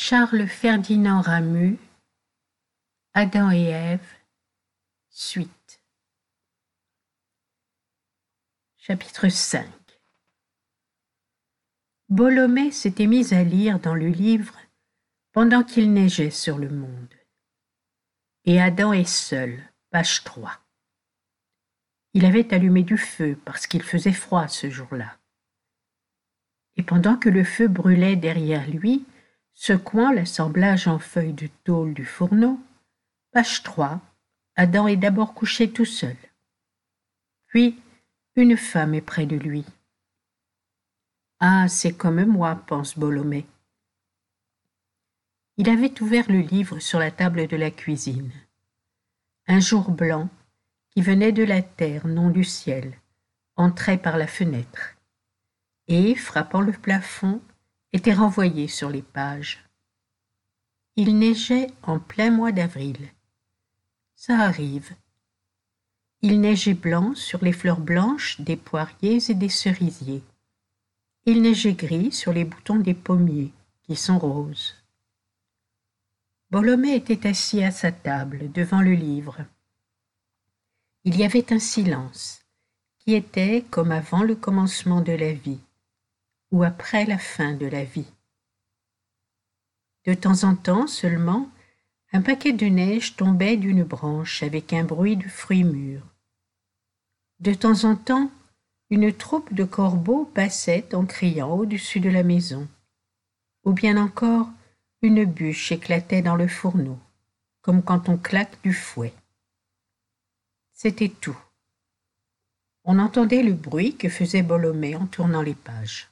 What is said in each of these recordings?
Charles Ferdinand Ramus, Adam et Ève, suite. Chapitre 5. Bolomé s'était mis à lire dans le livre pendant qu'il neigeait sur le monde. Et Adam est seul, page 3. Il avait allumé du feu parce qu'il faisait froid ce jour-là. Et pendant que le feu brûlait derrière lui, secouant l'assemblage en feuilles de tôle du fourneau, page 3, Adam est d'abord couché tout seul. Puis, une femme est près de lui. Ah, c'est comme moi, pense Bolomé. Il avait ouvert le livre sur la table de la cuisine. Un jour blanc, qui venait de la terre, non du ciel, entrait par la fenêtre, et, frappant le plafond, était renvoyé sur les pages. Il neigeait en plein mois d'avril. Ça arrive. Il neigeait blanc sur les fleurs blanches des poiriers et des cerisiers. Il neigeait gris sur les boutons des pommiers, qui sont roses. Bolomé était assis à sa table, devant le livre. Il y avait un silence, qui était comme avant le commencement de la vie, ou après la fin de la vie. De temps en temps seulement, un paquet de neige tombait d'une branche avec un bruit de fruits mûrs. De temps en temps, une troupe de corbeaux passait en criant au-dessus de la maison. Ou bien encore, une bûche éclatait dans le fourneau, comme quand on claque du fouet. C'était tout. On entendait le bruit que faisait Bolomé en tournant les pages.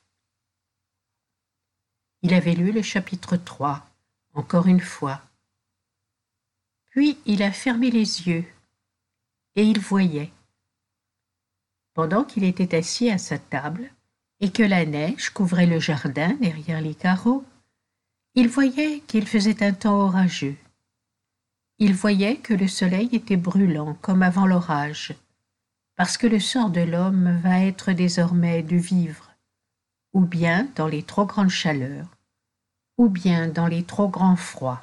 Il avait lu le chapitre 3, encore une fois. Puis il a fermé les yeux, et il voyait. Pendant qu'il était assis à sa table, et que la neige couvrait le jardin derrière les carreaux, il voyait qu'il faisait un temps orageux. Il voyait que le soleil était brûlant comme avant l'orage, parce que le sort de l'homme va être désormais de vivre, ou bien dans les trop grandes chaleurs, ou bien dans les trop grands froids.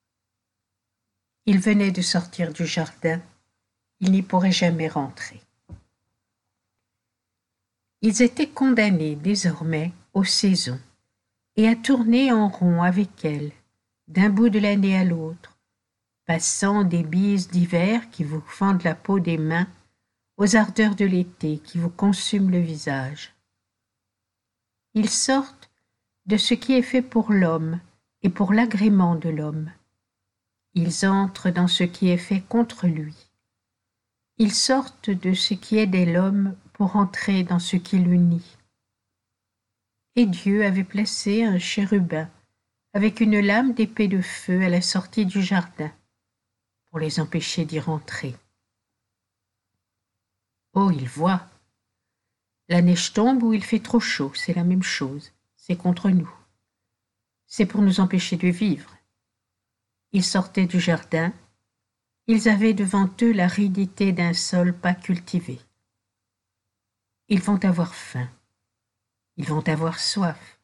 Il venait de sortir du jardin, il n'y pourrait jamais rentrer. Ils étaient condamnés désormais aux saisons, et à tourner en rond avec elles, d'un bout de l'année à l'autre, passant des bises d'hiver qui vous fendent la peau des mains aux ardeurs de l'été qui vous consument le visage. Ils sortent de ce qui est fait pour l'homme et pour l'agrément de l'homme. Ils entrent dans ce qui est fait contre lui. Ils sortent de ce qui aidait l'homme pour entrer dans ce qui l'unit. Et Dieu avait placé un chérubin avec une lame d'épée de feu à la sortie du jardin pour les empêcher d'y rentrer. Oh, il voit. La neige tombe ou il fait trop chaud, c'est la même chose, c'est contre nous. C'est pour nous empêcher de vivre. Ils sortaient du jardin, ils avaient devant eux l'aridité d'un sol pas cultivé. Ils vont avoir faim, ils vont avoir soif.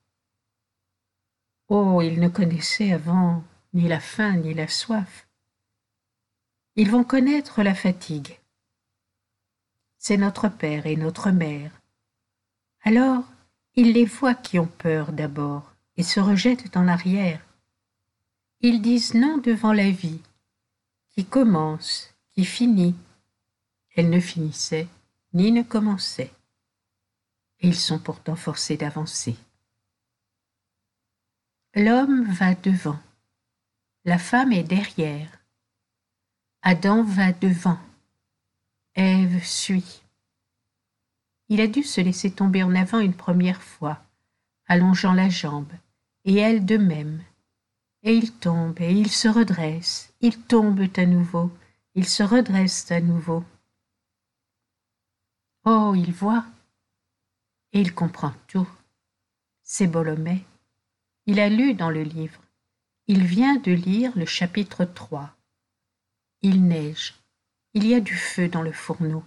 Oh, ils ne connaissaient avant ni la faim ni la soif. Ils vont connaître la fatigue. C'est notre père et notre mère. Alors, ils les voient qui ont peur d'abord et se rejettent en arrière. Ils disent non devant la vie, qui commence, qui finit. Elle ne finissait ni ne commençait. Et ils sont pourtant forcés d'avancer. L'homme va devant, la femme est derrière. Adam va devant, Ève suit. Il a dû se laisser tomber en avant une première fois, allongeant la jambe, et elle de même. Et il tombe, et il se redresse, ils tombent à nouveau, ils se redressent à nouveau. Oh, il voit, et il comprend tout. C'est Bolomé. Il a lu dans le livre. Il vient de lire le chapitre 3. Il neige. Il y a du feu dans le fourneau.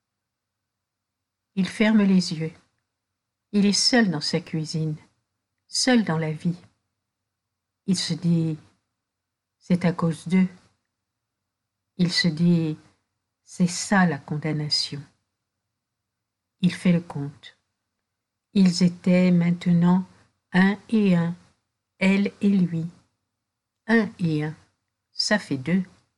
Il ferme les yeux. Il est seul dans sa cuisine, seul dans la vie. Il se dit, c'est à cause d'eux. Il se dit, c'est ça la condamnation. Il fait le compte. Ils étaient maintenant 1 et 1, elle et lui. 1 et 1, ça fait 2.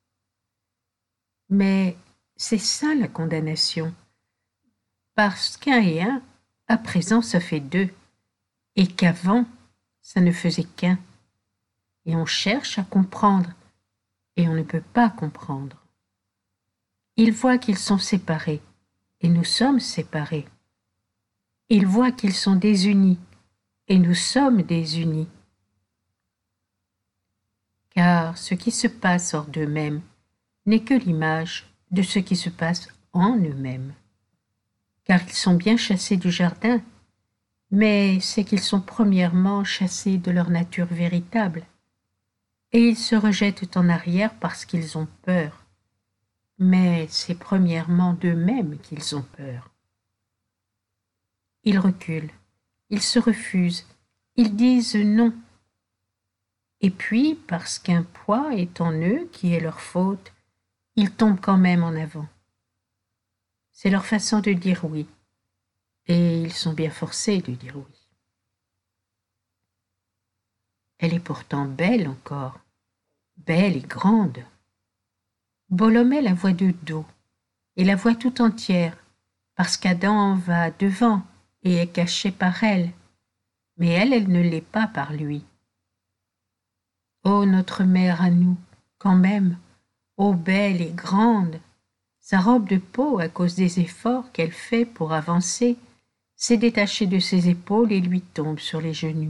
Mais c'est ça la condamnation. Parce qu'1 et 1, à présent, ça fait 2. Et qu'avant, ça ne faisait qu'1. Et on cherche à comprendre, et on ne peut pas comprendre. Ils voient qu'ils sont séparés, et nous sommes séparés. Ils voient qu'ils sont désunis, et nous sommes désunis. Car ce qui se passe hors d'eux-mêmes n'est que l'image de ce qui se passe en eux-mêmes. Car ils sont bien chassés du jardin, mais c'est qu'ils sont premièrement chassés de leur nature véritable, et ils se rejettent en arrière parce qu'ils ont peur. Mais c'est premièrement d'eux-mêmes qu'ils ont peur. Ils reculent, ils se refusent, ils disent non. Et puis, parce qu'un poids est en eux qui est leur faute, ils tombent quand même en avant. C'est leur façon de dire oui, et ils sont bien forcés de dire oui. Elle est pourtant belle encore, belle et grande. Bolomé la voit de dos, et la voit tout entière, parce qu'Adam va devant et est caché par elle, mais elle ne l'est pas par lui. Ô notre mère à nous, quand même, ô belle et grande, sa robe de peau, à cause des efforts qu'elle fait pour avancer, s'est détachée de ses épaules et lui tombe sur les genoux.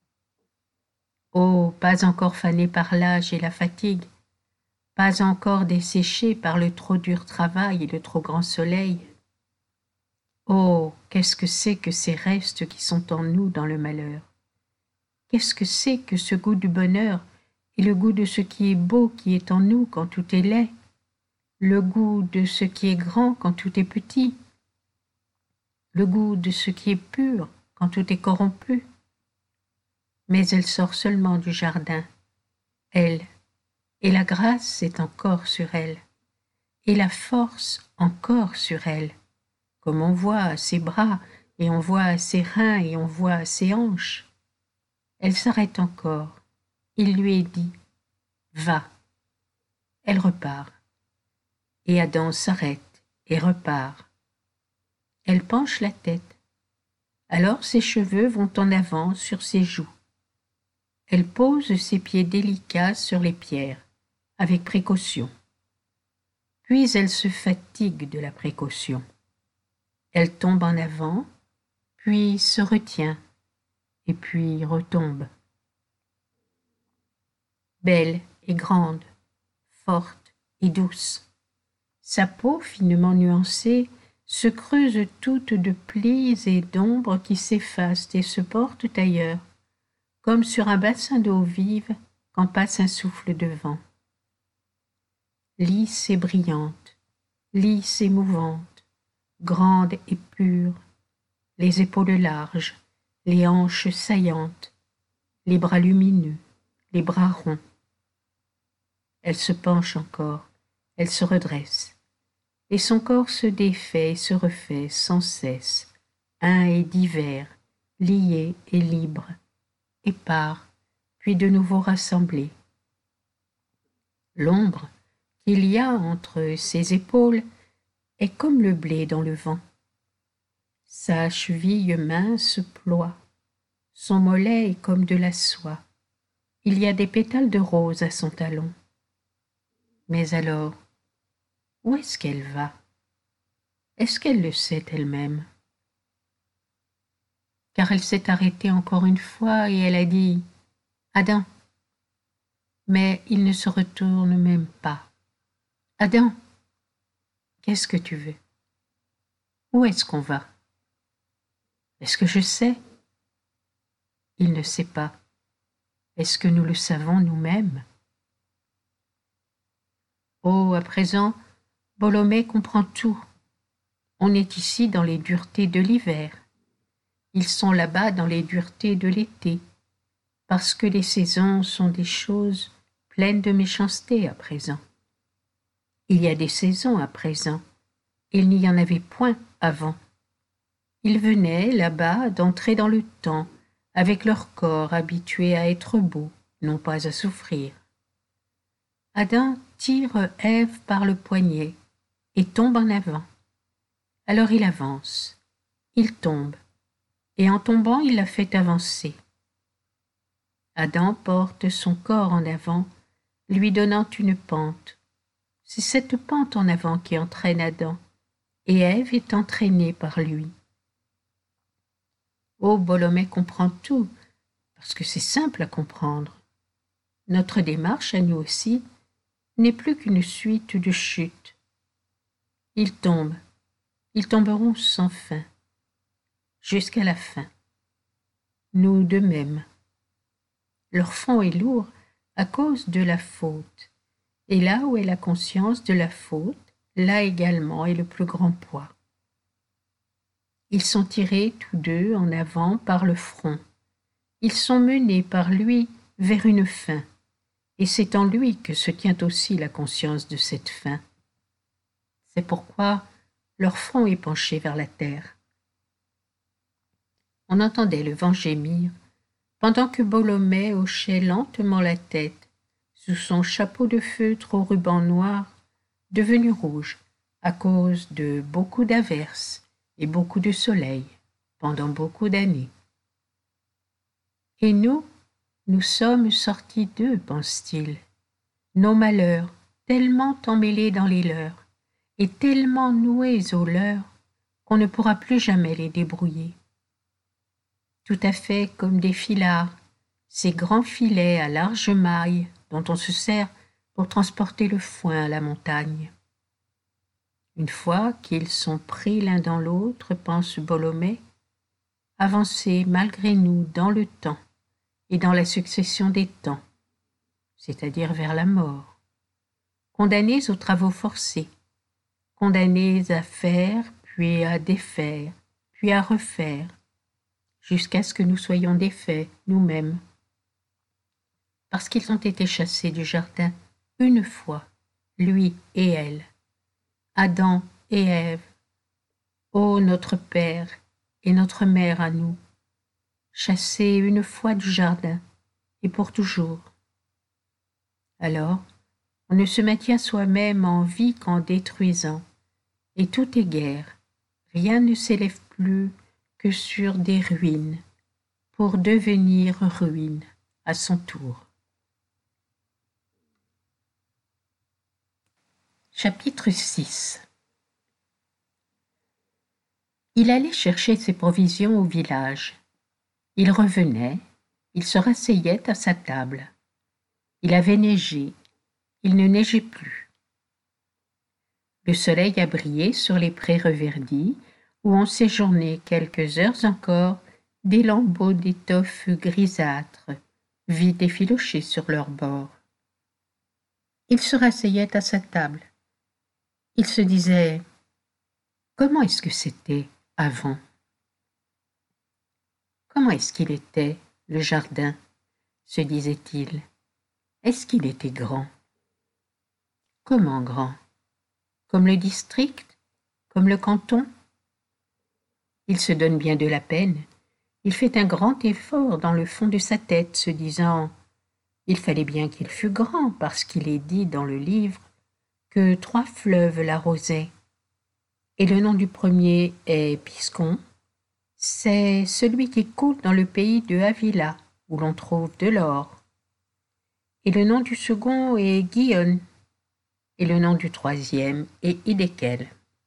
Oh, pas encore fanée par l'âge et la fatigue, pas encore desséchée par le trop dur travail et le trop grand soleil. Oh, qu'est-ce que c'est que ces restes qui sont en nous dans le malheur? Qu'est-ce que c'est que ce goût du bonheur et le goût de ce qui est beau qui est en nous quand tout est laid? Le goût de ce qui est grand quand tout est petit? Le goût de ce qui est pur quand tout est corrompu? Mais elle sort seulement du jardin, elle, et la grâce est encore sur elle, et la force encore sur elle, comme on voit à ses bras, et on voit à ses reins, et on voit à ses hanches. Elle s'arrête encore. Il lui est dit « Va ». Elle repart. Et Adam s'arrête et repart. Elle penche la tête. Alors ses cheveux vont en avant sur ses joues. Elle pose ses pieds délicats sur les pierres, avec précaution. Puis elle se fatigue de la précaution. Elle tombe en avant, puis se retient, et puis retombe. Belle et grande, forte et douce. Sa peau finement nuancée se creuse toute de plis et d'ombres qui s'effacent et se portent ailleurs, comme sur un bassin d'eau vive quand passe un souffle de vent. Lisse et brillante, lisse et mouvante, grande et pure, les épaules larges, les hanches saillantes, les bras lumineux, les bras ronds. Elle se penche encore, elle se redresse, et son corps se défait et se refait sans cesse, un et divers, lié et libre, épars, puis de nouveau rassemblé. L'ombre qu'il y a entre ses épaules est comme le blé dans le vent. Sa cheville mince ploie, son mollet est comme de la soie. Il y a des pétales de rose à son talon. Mais alors, où est-ce qu'elle va? Est-ce qu'elle le sait elle-même? Car elle s'est arrêtée encore une fois et elle a dit « Adam ». Mais il ne se retourne même pas. « Adam, qu'est-ce que tu veux? Où est-ce qu'on va? Est-ce que je sais? » Il ne sait pas. Est-ce que nous le savons nous-mêmes? Oh, à présent, Bolomé comprend tout. On est ici dans les duretés de l'hiver. Ils sont là-bas dans les duretés de l'été. parce que les saisons sont des choses pleines de méchanceté à présent. Il y a des saisons à présent, il n'y en avait point avant. Ils venaient, là-bas, d'entrer dans le temps, avec leur corps habitué à être beau, non pas à souffrir. Adam tire Ève par le poignet et tombe en avant. Alors il avance, il tombe, et en tombant il la fait avancer. Adam porte son corps en avant, lui donnant une pente. C'est cette pente en avant qui entraîne Adam, et Ève est entraînée par lui. Oh, Bolomey comprend tout, parce que c'est simple à comprendre. Notre démarche, à nous aussi, n'est plus qu'une suite de chutes. Ils tombent, ils tomberont sans fin, jusqu'à la fin. Nous de même. Leur fond est lourd à cause de la faute, et là où est la conscience de la faute, là également est le plus grand poids. Ils sont tirés tous deux en avant par le front. Ils sont menés par lui vers une fin, et c'est en lui que se tient aussi la conscience de cette fin. C'est pourquoi leur front est penché vers la terre. On entendait le vent gémir, pendant que Bolomey hochait lentement la tête, sous son chapeau de feutre au ruban noir, devenu rouge à cause de beaucoup d'averses et beaucoup de soleil pendant beaucoup d'années. Et nous sommes sortis d'eux, pense-t-il, nos malheurs tellement emmêlés dans les leurs et tellement noués aux leurs qu'on ne pourra plus jamais les débrouiller. Tout à fait comme des filards, ces grands filets à larges mailles dont on se sert pour transporter le foin à la montagne. Une fois qu'ils sont pris l'un dans l'autre, pense Bolomey, avancer malgré nous dans le temps et dans la succession des temps, c'est-à-dire vers la mort, condamnés aux travaux forcés, condamnés à faire, puis à défaire, puis à refaire, jusqu'à ce que nous soyons défaits nous-mêmes, parce qu'ils ont été chassés du jardin une fois, lui et elle, Adam et Ève, ô notre Père et notre Mère à nous, chassés une fois du jardin et pour toujours. Alors, on ne se maintient soi-même en vie qu'en détruisant, et tout est guerre, rien ne s'élève plus que sur des ruines, pour devenir ruine à son tour. Chapitre 6. Il allait chercher ses provisions au village. Il revenait, il se rasseyait à sa table. Il avait neigé, il ne neigeait plus. Le soleil a brillé sur les prés reverdis, où ont séjourné quelques heures encore des lambeaux d'étoffe grisâtre, vides effilochés sur leurs bords. Il se rasseyait à sa table. Il se disait « Comment est-ce que c'était avant ?» Comment est-ce qu'il était, le jardin, se disait-il. Est-ce qu'il était grand? Comment grand? Comme le district? Comme le canton? Il se donne bien de la peine. Il fait un grand effort dans le fond de sa tête, se disant « Il fallait bien qu'il fût grand, parce qu'il est dit dans le livre que 3 fleuves l'arrosaient. Et le nom du premier est Piscon. C'est celui qui coule dans le pays de Avila, où l'on trouve de l'or. Et le nom du second est Gihon. Et le nom du troisième est Hiddekel. »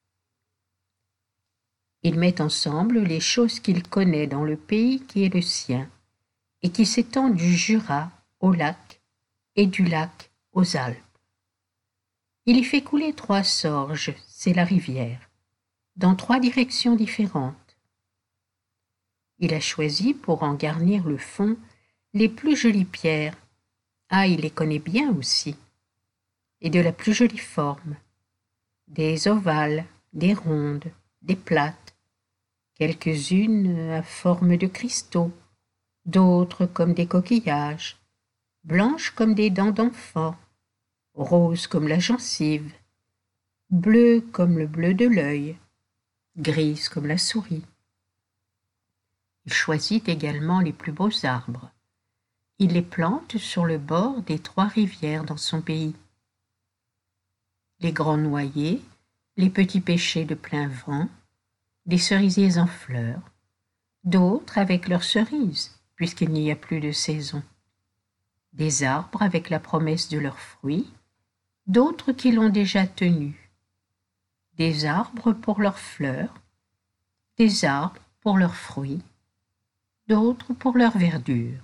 Il met ensemble les choses qu'il connaît dans le pays qui est le sien, et qui s'étend du Jura au lac, et du lac aux Alpes. Il y fait couler 3 sorges, c'est la rivière, dans 3 directions différentes. Il a choisi pour en garnir le fond les plus jolies pierres, il les connaît bien aussi, et de la plus jolie forme, des ovales, des rondes, des plates, quelques-unes à forme de cristaux, d'autres comme des coquillages, blanches comme des dents d'enfant, roses comme la gencive, bleues comme le bleu de l'œil, grises comme la souris. Il choisit également les plus beaux arbres. Il les plante sur le bord des 3 rivières dans son pays. Les grands noyers, les petits pêchers de plein vent, des cerisiers en fleurs, d'autres avec leurs cerises, puisqu'il n'y a plus de saison, des arbres avec la promesse de leurs fruits, d'autres qui l'ont déjà tenue, des arbres pour leurs fleurs, des arbres pour leurs fruits, d'autres pour leur verdure.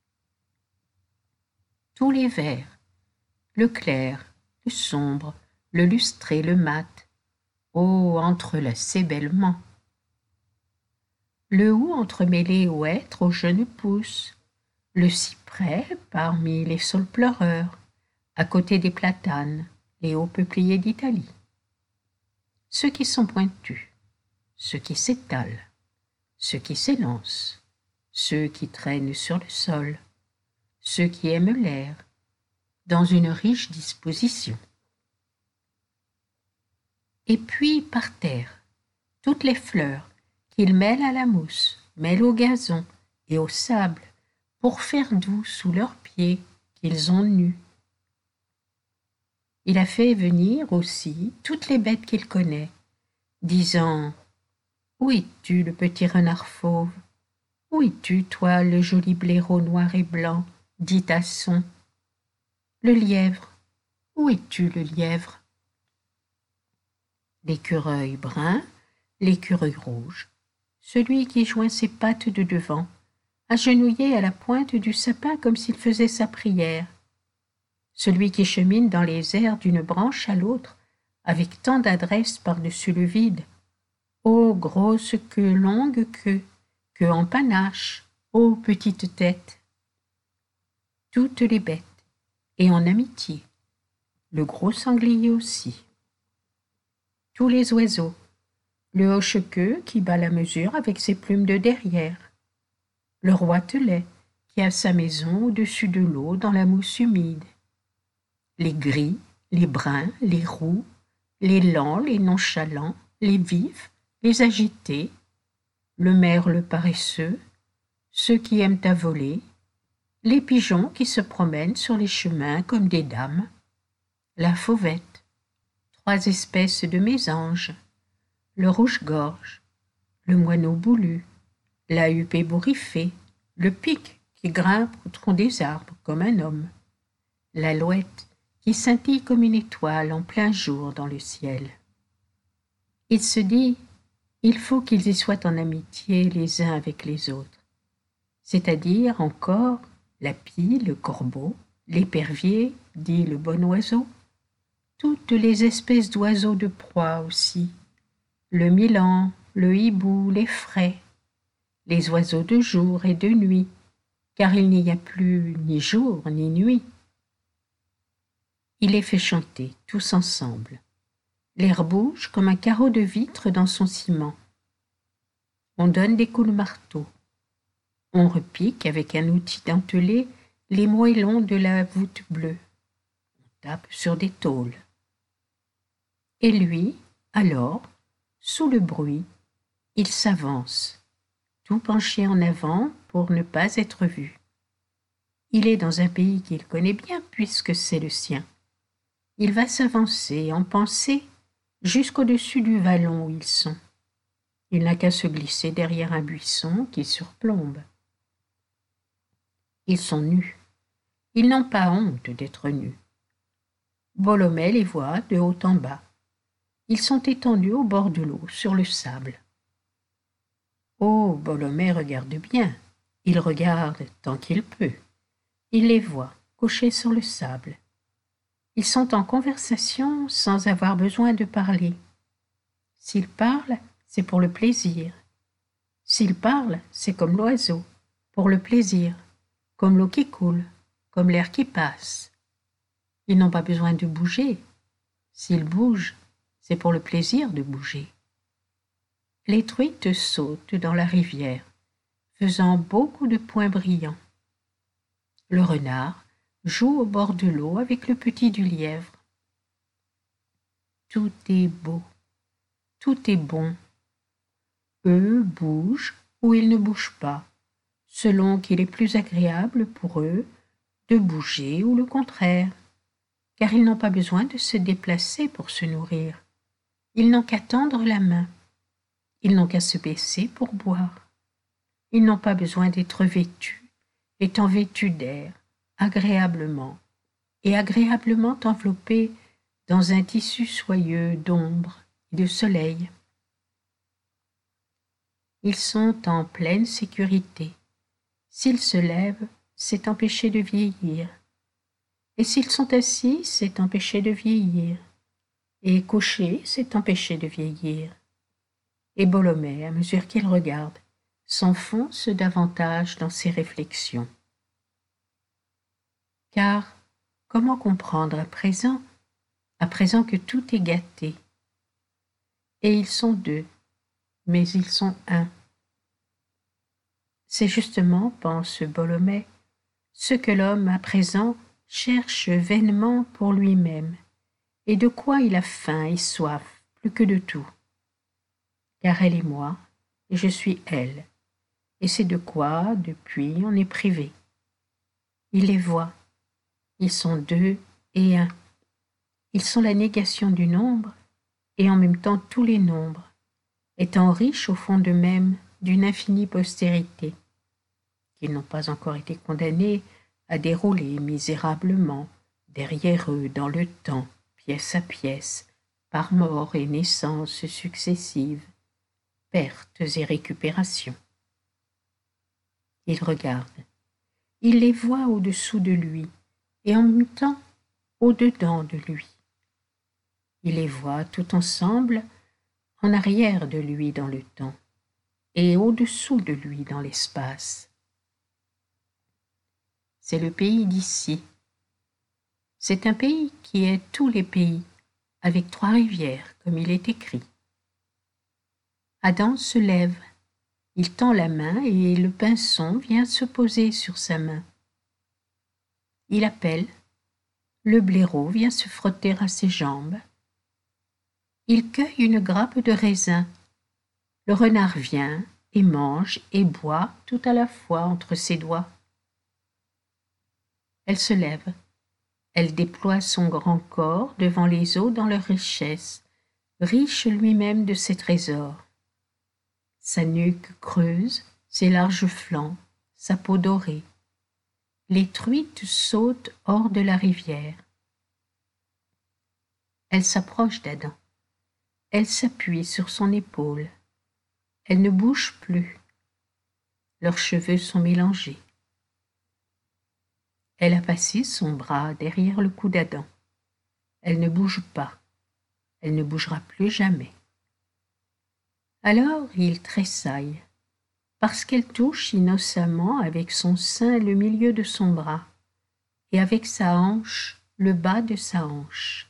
Tous les verts, le clair, le sombre, le lustré, le mat, oh, entrelacés bellement. Le houx entremêlé au hêtre aux jeunes pousses, le cyprès parmi les saules pleureurs, à côté des platanes, les hauts peupliers d'Italie. Ceux qui sont pointus, ceux qui s'étalent, ceux qui s'élancent, ceux qui traînent sur le sol, ceux qui aiment l'air, dans une riche disposition. Et puis par terre, toutes les fleurs qu'il mêle à la mousse, mêle au gazon et au sable, pour faire doux sous leurs pieds qu'ils ont nus. Il a fait venir aussi toutes les bêtes qu'il connaît, disant « Où es-tu, le petit renard fauve? Où es-tu, toi, le joli blaireau noir et blanc, dit à son? Le lièvre, où es-tu, le lièvre? » L'écureuil brun, l'écureuil rouge, celui qui joint ses pattes de devant, agenouillé à la pointe du sapin comme s'il faisait sa prière, celui qui chemine dans les airs d'une branche à l'autre, avec tant d'adresse par-dessus le vide. Ô grosse queue, longue queue, queue en panache, ô petite tête. Toutes les bêtes, et en amitié, le gros sanglier aussi. Tous les oiseaux, le hoche-queue qui bat la mesure avec ses plumes de derrière, le roitelet qui a sa maison au-dessus de l'eau dans la mousse humide, les gris, les bruns, les roux, les lents, les nonchalants, les vifs, les agités, le merle paresseux, ceux qui aiment à voler, les pigeons qui se promènent sur les chemins comme des dames, la fauvette, 3 espèces de mésanges, le rouge-gorge, le moineau boulu, la huppe ébouriffée, le pic qui grimpe au tronc des arbres comme un homme, l'alouette qui scintille comme une étoile en plein jour dans le ciel. Il se dit, il faut qu'ils y soient en amitié les uns avec les autres, c'est-à-dire encore la pie, le corbeau, l'épervier, dit le bon oiseau, toutes les espèces d'oiseaux de proie aussi, le milan, le hibou, les frais, les oiseaux de jour et de nuit, car il n'y a plus ni jour ni nuit. Il les fait chanter, tous ensemble. L'air bouge comme un carreau de vitre dans son ciment. On donne des coups de marteau. On repique avec un outil dentelé les moellons de la voûte bleue. On tape sur des tôles. Et lui, alors, sous le bruit, il s'avance, tout penché en avant pour ne pas être vu. Il est dans un pays qu'il connaît bien puisque c'est le sien. Il va s'avancer en pensée jusqu'au-dessus du vallon où ils sont. Il n'a qu'à se glisser derrière un buisson qui surplombe. Ils sont nus. Ils n'ont pas honte d'être nus. Bolomel les voit de haut en bas. Ils sont étendus au bord de l'eau, sur le sable. Oh, Bolomel regarde bien. Il regarde tant qu'il peut. Il les voit, couchés sur le sable. Ils sont en conversation sans avoir besoin de parler. S'ils parlent, c'est pour le plaisir. S'ils parlent, c'est comme l'oiseau, pour le plaisir, comme l'eau qui coule, comme l'air qui passe. Ils n'ont pas besoin de bouger. S'ils bougent, c'est pour le plaisir de bouger. Les truites sautent dans la rivière, faisant beaucoup de points brillants. Le renard joue au bord de l'eau avec le petit du lièvre. Tout est beau, tout est bon. Eux bougent ou ils ne bougent pas, selon qu'il est plus agréable pour eux de bouger ou le contraire, car ils n'ont pas besoin de se déplacer pour se nourrir. Ils n'ont qu'à tendre la main. Ils n'ont qu'à se baisser pour boire. Ils n'ont pas besoin d'être vêtus, étant vêtus d'air, agréablement, et agréablement enveloppés dans un tissu soyeux d'ombre et de soleil. Ils sont en pleine sécurité. S'ils se lèvent, c'est empêcher de vieillir. Et s'ils sont assis, c'est empêcher de vieillir. Et couchés, c'est empêcher de vieillir. Et Bolomé, à mesure qu'il regarde, s'enfonce davantage dans ses réflexions. Car comment comprendre à présent que tout est gâté? Et ils sont deux, mais ils sont un. C'est justement, pense Bolomé, ce que l'homme à présent cherche vainement pour lui-même, et de quoi il a faim et soif plus que de tout. Car elle est moi, et je suis elle, et c'est de quoi, depuis, on est privé. Il les voit, ils sont deux et un. Ils sont la négation du nombre, et en même temps tous les nombres, étant riches au fond d'eux-mêmes d'une infinie postérité, qu'ils n'ont pas encore été condamnés à dérouler misérablement derrière eux dans le temps, pièce à pièce, par mort et naissances successives, pertes et récupérations. Il regarde, il les voit au-dessous de lui, et en même temps au-dedans de lui. Il les voit tout ensemble en arrière de lui dans le temps, et au-dessous de lui dans l'espace. C'est le pays d'ici. C'est un pays qui est tous les pays, avec 3 rivières, comme il est écrit. Adam se lève, il tend la main et le pinson vient se poser sur sa main. Il appelle, le blaireau vient se frotter à ses jambes. Il cueille une grappe de raisin. Le renard vient et mange et boit tout à la fois entre ses doigts. Elle se lève. Elle déploie son grand corps devant les eaux dans leur richesse, riche lui-même de ses trésors. Sa nuque creuse, ses larges flancs, sa peau dorée. Les truites sautent hors de la rivière. Elle s'approche d'Adam. Elle s'appuie sur son épaule. Elle ne bouge plus. Leurs cheveux sont mélangés. Elle a passé son bras derrière le cou d'Adam. Elle ne bouge pas. Elle ne bougera plus jamais. Alors il tressaille, parce qu'elle touche innocemment avec son sein le milieu de son bras, et avec sa hanche le bas de sa hanche.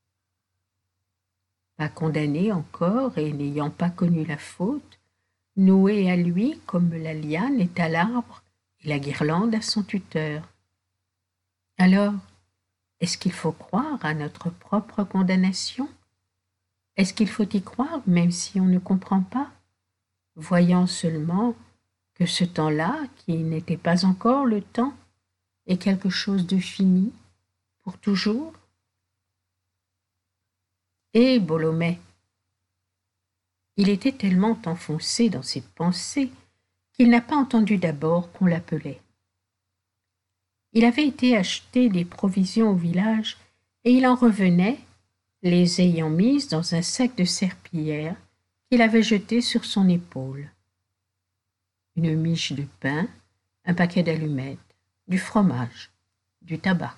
Pas condamné encore et n'ayant pas connu la faute, noué à lui comme la liane est à l'arbre et la guirlande à son tuteur. Alors, est-ce qu'il faut croire à notre propre condamnation? Est-ce qu'il faut y croire même si on ne comprend pas, voyant seulement que ce temps-là, qui n'était pas encore le temps, est quelque chose de fini, pour toujours? Et Bolomé, il était tellement enfoncé dans ses pensées qu'il n'a pas entendu d'abord qu'on l'appelait. Il avait été acheter des provisions au village et il en revenait, les ayant mises dans un sac de serpillière qu'il avait jeté sur son épaule. Une miche de pain, un paquet d'allumettes, du fromage, du tabac.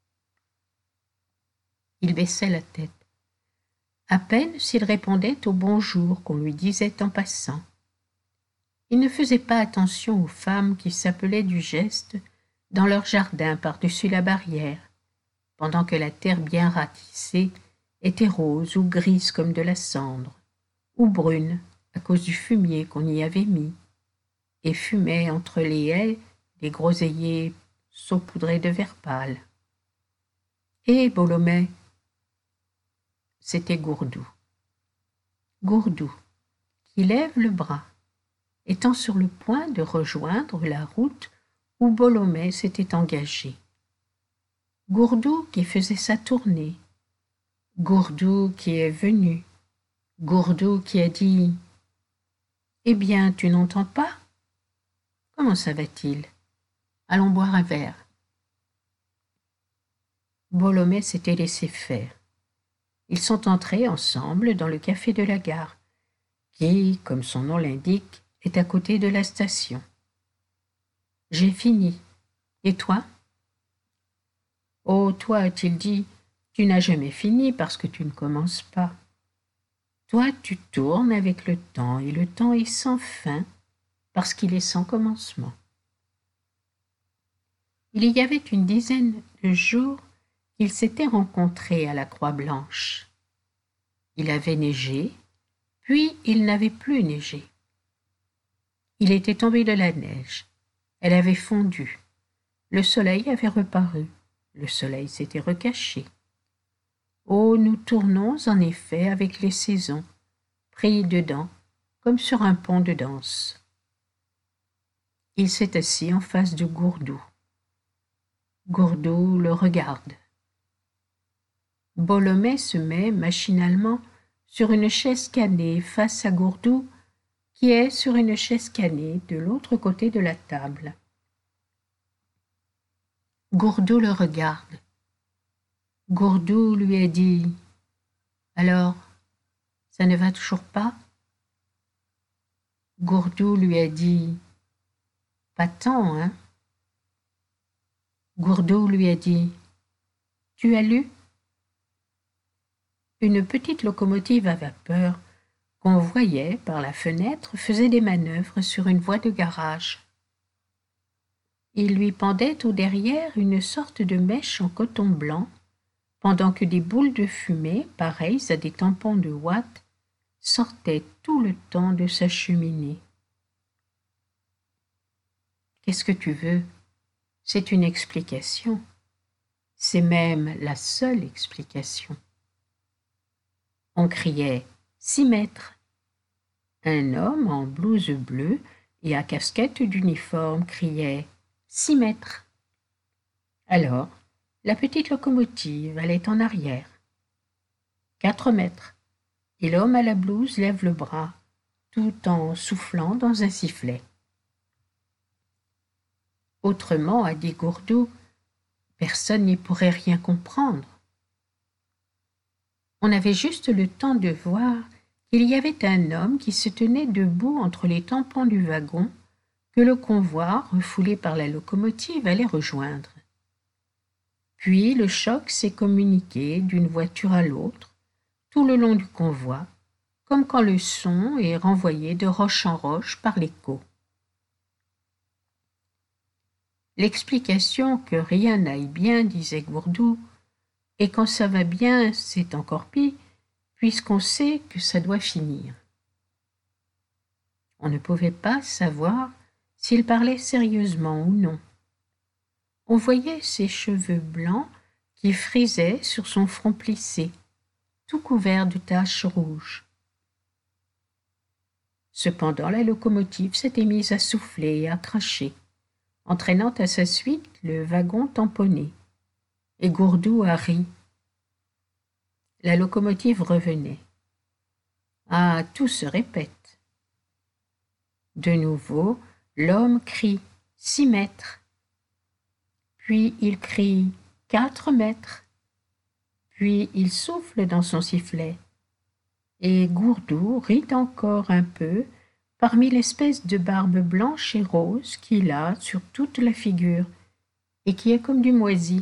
Il baissait la tête. À peine s'il répondait au bonjour qu'on lui disait en passant. Il ne faisait pas attention aux femmes qui s'appelaient du geste dans leur jardin par-dessus la barrière, pendant que la terre bien ratissée était rose ou grise comme de la cendre, ou brune à cause du fumier qu'on y avait mis, et fumaient entre les haies des groseilliers saupoudrés de vert pâle. Et Bolomey, c'était Gourdou. Gourdou, qui lève le bras, étant sur le point de rejoindre la route où Bolomey s'était engagé. Gourdou qui faisait sa tournée. Gourdou qui est venu. Gourdou qui a dit « Eh bien, tu n'entends pas ? Comment ça va-t-il ? Allons boire un verre. » Bolomey s'était laissé faire. Ils sont entrés ensemble dans le café de la gare, qui, comme son nom l'indique, est à côté de la station. « J'ai fini. Et toi ? » « Oh, toi, a-t-il dit, tu n'as jamais fini parce que tu ne commences pas. Toi, tu tournes avec le temps, et le temps est sans fin parce qu'il est sans commencement. » Il y avait une dizaine de jours qu'ils s'étaient rencontrés à la Croix-Blanche. Il avait neigé, puis il n'avait plus neigé. Il était tombé de la neige. Elle avait fondu. Le soleil avait reparu. Le soleil s'était recaché. Oh, nous tournons en effet avec les saisons, pris dedans, comme sur un pont de danse. Il s'est assis en face de Gourdou. Gourdou le regarde. Bolomey se met machinalement sur une chaise canée face à Gourdou, qui est sur une chaise canée de l'autre côté de la table. Gourdou le regarde. Gourdou lui a dit « Alors, ça ne va toujours pas ?» Gourdou lui a dit « Pas tant, hein ?» Gourdou lui a dit « Tu as lu ?» Une petite locomotive à vapeur qu'on voyait par la fenêtre faisait des manœuvres sur une voie de garage. Il lui pendait au derrière une sorte de mèche en coton blanc, pendant que des boules de fumée, pareilles à des tampons de ouate, sortaient tout le temps de sa cheminée. « Qu'est-ce que tu veux ? C'est une explication. C'est même la seule explication. » On criait « 6 mètres !» Un homme en blouse bleue et à casquette d'uniforme criait « 6 mètres !» Alors, la petite locomotive allait en arrière. 4 mètres. Et l'homme à la blouse lève le bras, tout en soufflant dans un sifflet. Autrement, a dit Gourdou, personne n'y pourrait rien comprendre. On avait juste le temps de voir qu'il y avait un homme qui se tenait debout entre les tampons du wagon que le convoi, refoulé par la locomotive, allait rejoindre. Puis le choc s'est communiqué d'une voiture à l'autre, tout le long du convoi, comme quand le son est renvoyé de roche en roche par l'écho. L'explication que rien n'aille bien, disait Gourdou, et quand ça va bien, c'est encore pis, puisqu'on sait que ça doit finir. On ne pouvait pas savoir s'il parlait sérieusement ou non. On voyait ses cheveux blancs qui frisaient sur son front plissé, tout couvert de taches rouges. Cependant, la locomotive s'était mise à souffler et à cracher, entraînant à sa suite le wagon tamponné. Et Gourdou a ri. La locomotive revenait. Ah, tout se répète. De nouveau, l'homme crie « 6 mètres ». Puis il crie « 4 mètres ». Puis il souffle dans son sifflet. Et Gourdou rit encore un peu parmi l'espèce de barbe blanche et rose qu'il a sur toute la figure et qui est comme du moisi.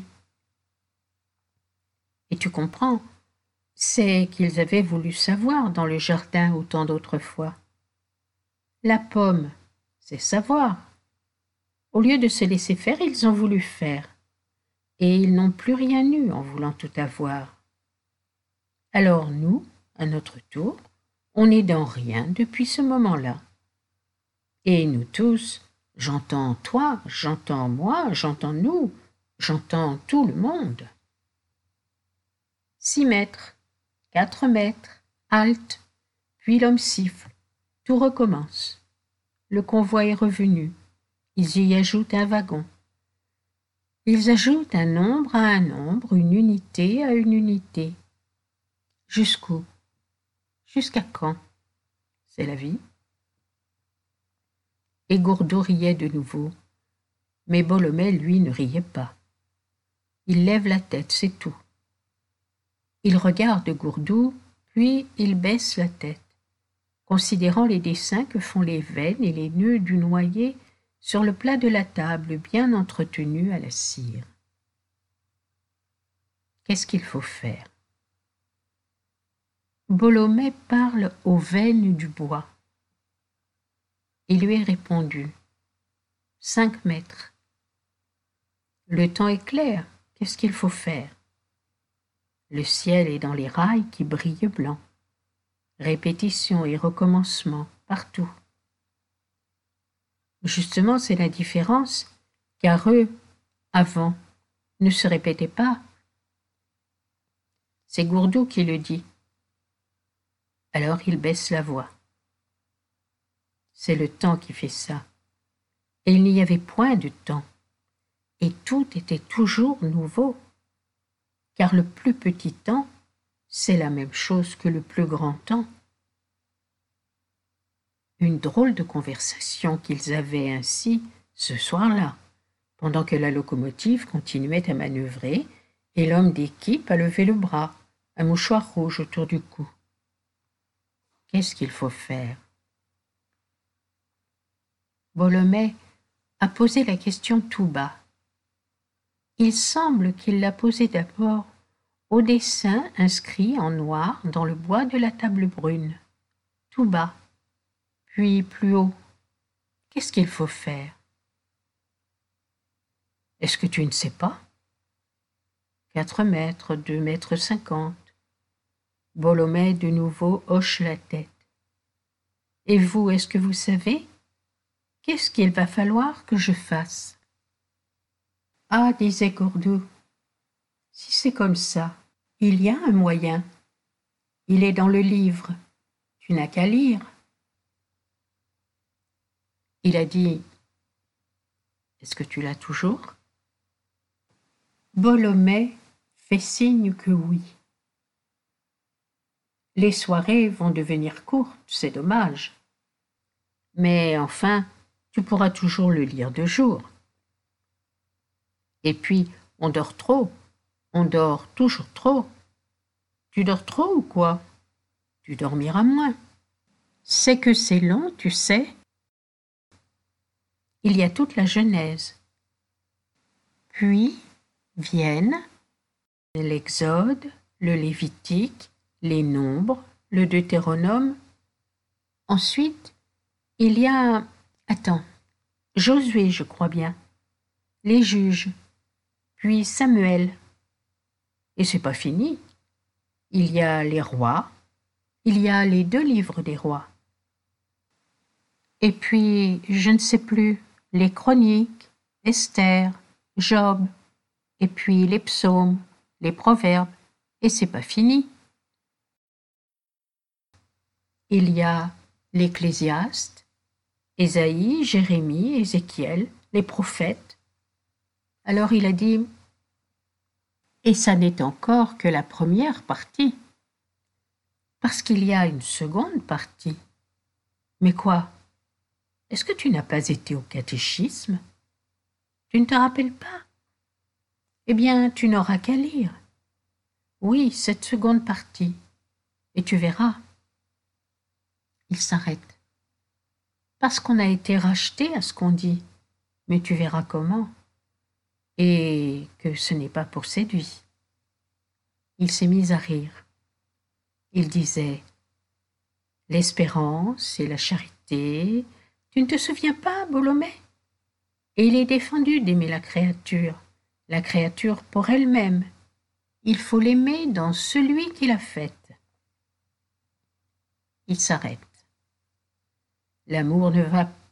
Et tu comprends, c'est qu'ils avaient voulu savoir dans le jardin autant d'autrefois. La pomme, c'est savoir. Au lieu de se laisser faire, ils ont voulu faire. Et ils n'ont plus rien eu en voulant tout avoir. Alors nous, à notre tour, on n'est dans rien depuis ce moment-là. Et nous tous, j'entends toi, j'entends moi, j'entends nous, j'entends tout le monde. 6 mètres, 4 mètres, halte, puis l'homme siffle. Tout recommence. Le convoi est revenu. Ils y ajoutent un wagon. Ils ajoutent un nombre à un nombre, une unité à une unité. Jusqu'où? Jusqu'à quand? C'est la vie. Et Gourdeau riait de nouveau. Mais Bolomey, lui, ne riait pas. Il lève la tête, c'est tout. Il regarde Gourdeau, puis il baisse la tête, considérant les dessins que font les veines et les nœuds du noyer sur le plat de la table bien entretenu à la cire. Qu'est-ce qu'il faut faire? Bolomey parle aux veines du bois. Il lui est répondu. 5 mètres. Le temps est clair. Qu'est-ce qu'il faut faire? Le ciel est dans les rails qui brillent blancs. Répétition et recommencement partout. Justement, c'est la différence, car eux, avant, ne se répétaient pas. C'est Gourdeau qui le dit. Alors il baisse la voix. C'est le temps qui fait ça. Et il n'y avait point de temps. Et tout était toujours nouveau. Car le plus petit temps, c'est la même chose que le plus grand temps. Une drôle de conversation qu'ils avaient ainsi ce soir-là, pendant que la locomotive continuait à manœuvrer et l'homme d'équipe à lever le bras, un mouchoir rouge autour du cou. Qu'est-ce qu'il faut faire? Bolomey a posé la question tout bas. Il semble qu'il l'a posée d'abord au dessin inscrit en noir dans le bois de la table brune, tout bas, puis plus haut. Qu'est-ce qu'il faut faire? Est-ce que tu ne sais pas? 4 mètres, 2 mètres 50. Bolomey de nouveau hoche la tête. Et vous, est-ce que vous savez? Qu'est-ce qu'il va falloir que je fasse? Ah, disait Gourdeau, si c'est comme ça, il y a un moyen. Il est dans le livre. Tu n'as qu'à lire. Il a dit, est-ce que tu l'as toujours? Bolomey fait signe que oui. Les soirées vont devenir courtes, c'est dommage. Mais enfin, tu pourras toujours le lire de jour. Et puis, on dort trop. On dort toujours trop. Tu dors trop ou quoi? Tu dormiras moins. C'est que c'est long, tu sais. Il y a toute la Genèse. Puis viennent l'Exode, le Lévitique, les Nombres, le Deutéronome. Ensuite, il y a... Attends, Josué, je crois bien. Les Juges, puis Samuel. Et c'est pas fini. Il y a les rois, il y a les 2 livres des rois. Et puis, je ne sais plus, les chroniques, Esther, Job, et puis les psaumes, les proverbes, et c'est pas fini. Il y a l'Ecclésiaste, Ésaïe, Jérémie, Ézéchiel, les prophètes. Alors il a dit, et ça n'est encore que la première partie, parce qu'il y a une seconde partie. Mais quoi? Est-ce que tu n'as pas été au catéchisme? Tu ne te rappelles pas? Eh bien, tu n'auras qu'à lire. Oui, cette seconde partie. Et tu verras. Il s'arrête. Parce qu'on a été racheté à ce qu'on dit. Mais tu verras comment. Et que ce n'est pas pour séduire. Il s'est mis à rire. Il disait « L'espérance et la charité, tu ne te souviens pas, Bolomey? Et il est défendu d'aimer la créature pour elle-même. Il faut l'aimer dans celui qui l'a faite. » Il s'arrête. L'amour ne va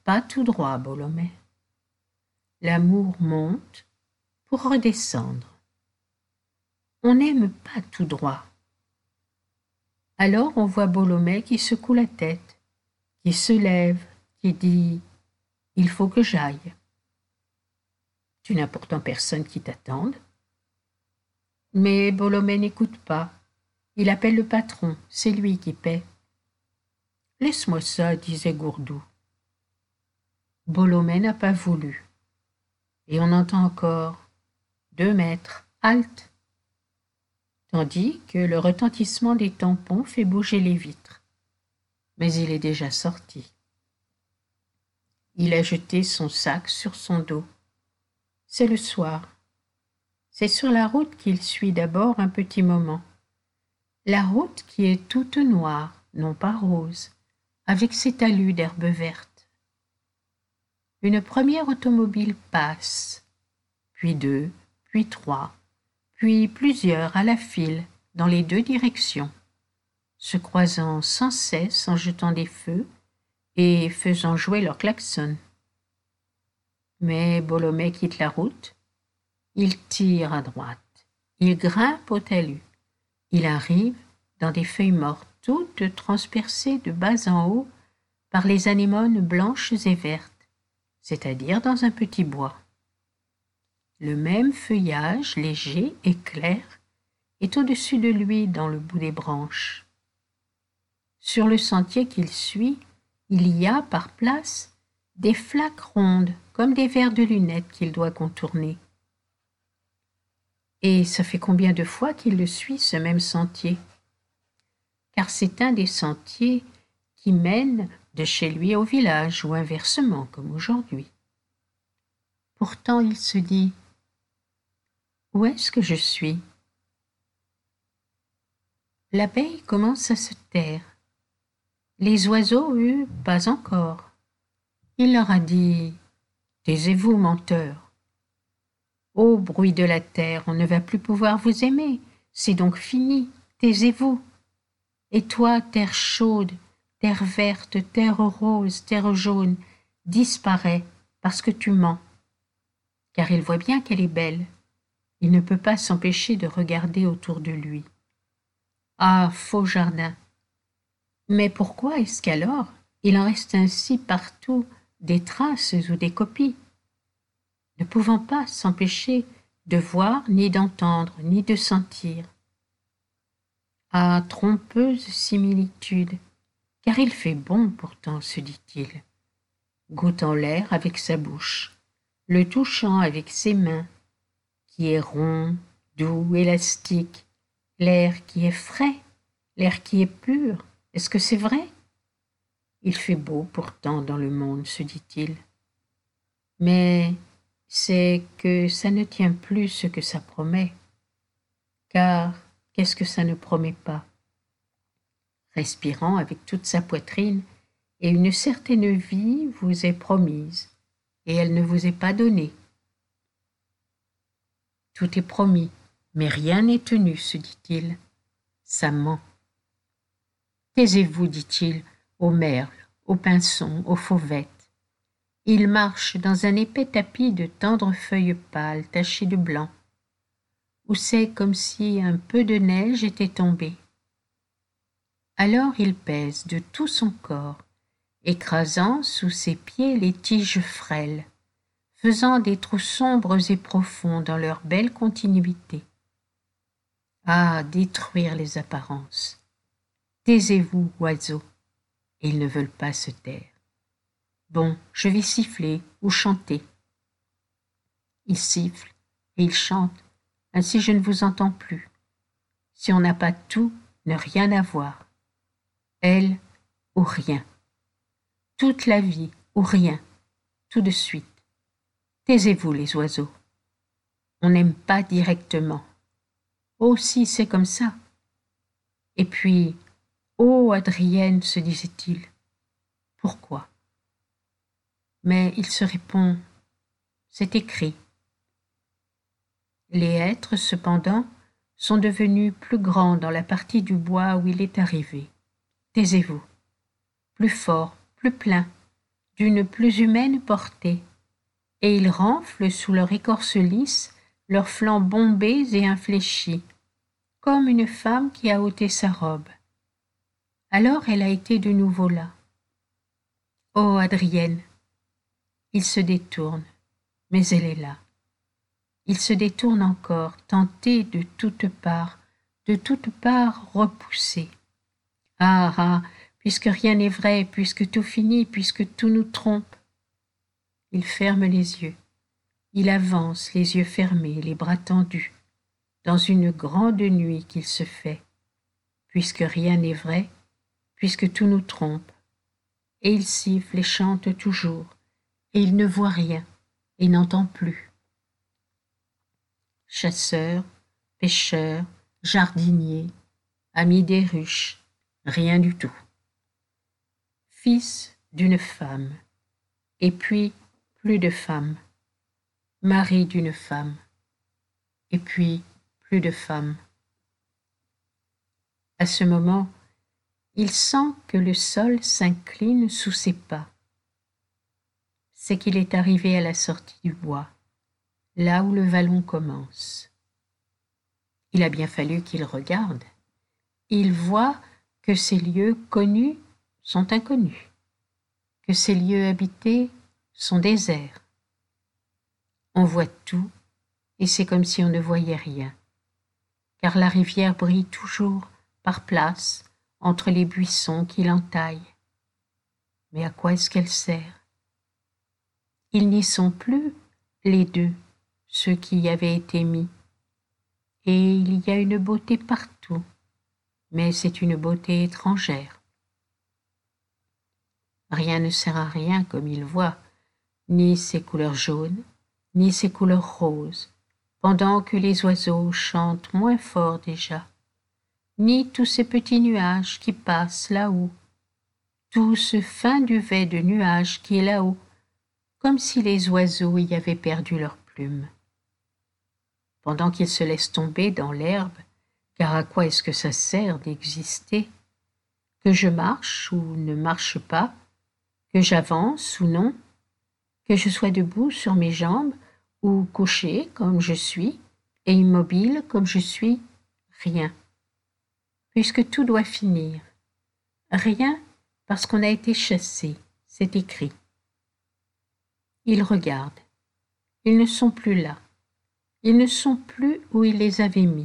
pas tout droit, Bolomey. L'amour monte pour redescendre. On n'aime pas tout droit. Alors on voit Bolomey qui secoue la tête, qui se lève, qui dit « Il faut que j'aille ». Tu n'as pourtant personne qui t'attende. Mais Bolomey n'écoute pas. Il appelle le patron, c'est lui qui paie. « Laisse-moi ça, disait Gourdou. Bolomey n'a pas voulu. Et on entend encore « 2 mètres, halte !» tandis que le retentissement des tampons fait bouger les vitres. Mais il est déjà sorti. Il a jeté son sac sur son dos. C'est le soir. C'est sur la route qu'il suit d'abord un petit moment. La route qui est toute noire, non pas rose, avec ses talus d'herbes vertes. Une première automobile passe, puis 2, puis 3, puis plusieurs à la file dans les 2 directions, se croisant sans cesse en jetant des feux et faisant jouer leur klaxon. Mais Bolomey quitte la route, il tire à droite, il grimpe au talus, il arrive dans des feuilles mortes, toutes transpercées de bas en haut par les anémones blanches et vertes, c'est-à-dire dans un petit bois. Le même feuillage léger et clair est au-dessus de lui dans le bout des branches. Sur le sentier qu'il suit, il y a par place des flaques rondes comme des verres de lunettes qu'il doit contourner. Et ça fait combien de fois qu'il le suit, ce même sentier? Car c'est un des sentiers qui mènent de chez lui au village, ou inversement, comme aujourd'hui. Pourtant, il se dit « Où est-ce que je suis ?» L'abeille commence à se taire. Les oiseaux, eux, pas encore. Il leur a dit « Taisez-vous, menteurs. Ô bruit de la terre, on ne va plus pouvoir vous aimer. C'est donc fini, taisez-vous. Et toi, terre chaude, terre verte, terre rose, terre jaune, disparais parce que tu mens. » Car il voit bien qu'elle est belle. Il ne peut pas s'empêcher de regarder autour de lui. Ah, faux jardin! Mais pourquoi est-ce qu'alors il en reste ainsi partout des traces ou des copies, ne pouvant pas s'empêcher de voir, ni d'entendre, ni de sentir? Ah, trompeuse similitude, car il fait bon pourtant, se dit-il, goûtant l'air avec sa bouche, le touchant avec ses mains, qui est rond, doux, élastique, l'air qui est frais, l'air qui est pur. Est-ce que c'est vrai? Il fait beau pourtant dans le monde, se dit-il. Mais c'est que ça ne tient plus ce que ça promet. Car qu'est-ce que ça ne promet pas? Respirant avec toute sa poitrine, et une certaine vie vous est promise, et elle ne vous est pas donnée. Tout est promis, mais rien n'est tenu, se dit-il. Ça ment. Taisez-vous, dit-il, aux merles, aux pinsons, aux fauvettes. Il marche dans un épais tapis de tendres feuilles pâles tachées de blanc, où c'est comme si un peu de neige était tombée. Alors il pèse de tout son corps, écrasant sous ses pieds les tiges frêles, faisant des trous sombres et profonds dans leur belle continuité. Ah, détruire les apparences! Taisez-vous, oiseaux, et ils ne veulent pas se taire. Bon, je vais siffler ou chanter. Il siffle et il chante, ainsi je ne vous entends plus. Si on n'a pas tout, ne rien avoir. Elle ou rien. Toute la vie ou rien, tout de suite. Taisez-vous, les oiseaux. On n'aime pas directement. Oh si, c'est comme ça. Et puis, oh Adrienne, se disait-il, pourquoi? Mais il se répond, c'est écrit. Les hêtres, cependant, sont devenus plus grands dans la partie du bois où il est arrivé. Taisez-vous. Plus fort, plus plein, d'une plus humaine portée, et ils renflent sous leur écorce lisse leurs flancs bombés et infléchis, comme une femme qui a ôté sa robe. Alors elle a été de nouveau là. Oh, Adrienne! Il se détourne, mais elle est là. Il se détourne encore, tenté de toutes parts repoussé. Ah, ah, puisque rien n'est vrai, puisque tout finit, puisque tout nous trompe. Il ferme les yeux. Il avance, les yeux fermés, les bras tendus, dans une grande nuit qu'il se fait, puisque rien n'est vrai, puisque tout nous trompe. Et il siffle et chante toujours, et il ne voit rien, et n'entend plus. Chasseur, pêcheur, jardinier, ami des ruches, rien du tout. Fils d'une femme, et puis plus de femme. Mari d'une femme, et puis plus de femme. À ce moment, il sent que le sol s'incline sous ses pas. C'est qu'il est arrivé à la sortie du bois, là où le vallon commence. Il a bien fallu qu'il regarde. Il voit que ces lieux connus sont inconnus, que ces lieux habités sont déserts. On voit tout, et c'est comme si on ne voyait rien, car la rivière brille toujours par places entre les buissons qui l'entaillent. Mais à quoi est-ce qu'elle sert? Ils n'y sont plus, les deux, ceux qui y avaient été mis. Et il y a une beauté partout, mais c'est une beauté étrangère. Rien ne sert à rien comme il voit, ni ces couleurs jaunes, ni ces couleurs roses, pendant que les oiseaux chantent moins fort déjà, ni tous ces petits nuages qui passent là-haut, tout ce fin duvet de nuages qui est là-haut, comme si les oiseaux y avaient perdu leurs plumes. Pendant qu'ils se laissent tomber dans l'herbe, car à quoi est-ce que ça sert d'exister? Que je marche ou ne marche pas, que j'avance ou non, que je sois debout sur mes jambes ou couché comme je suis et immobile comme je suis, rien. Puisque tout doit finir. Rien parce qu'on a été chassé, c'est écrit. Ils regardent. Ils ne sont plus là. Ils ne sont plus où il les avait mis.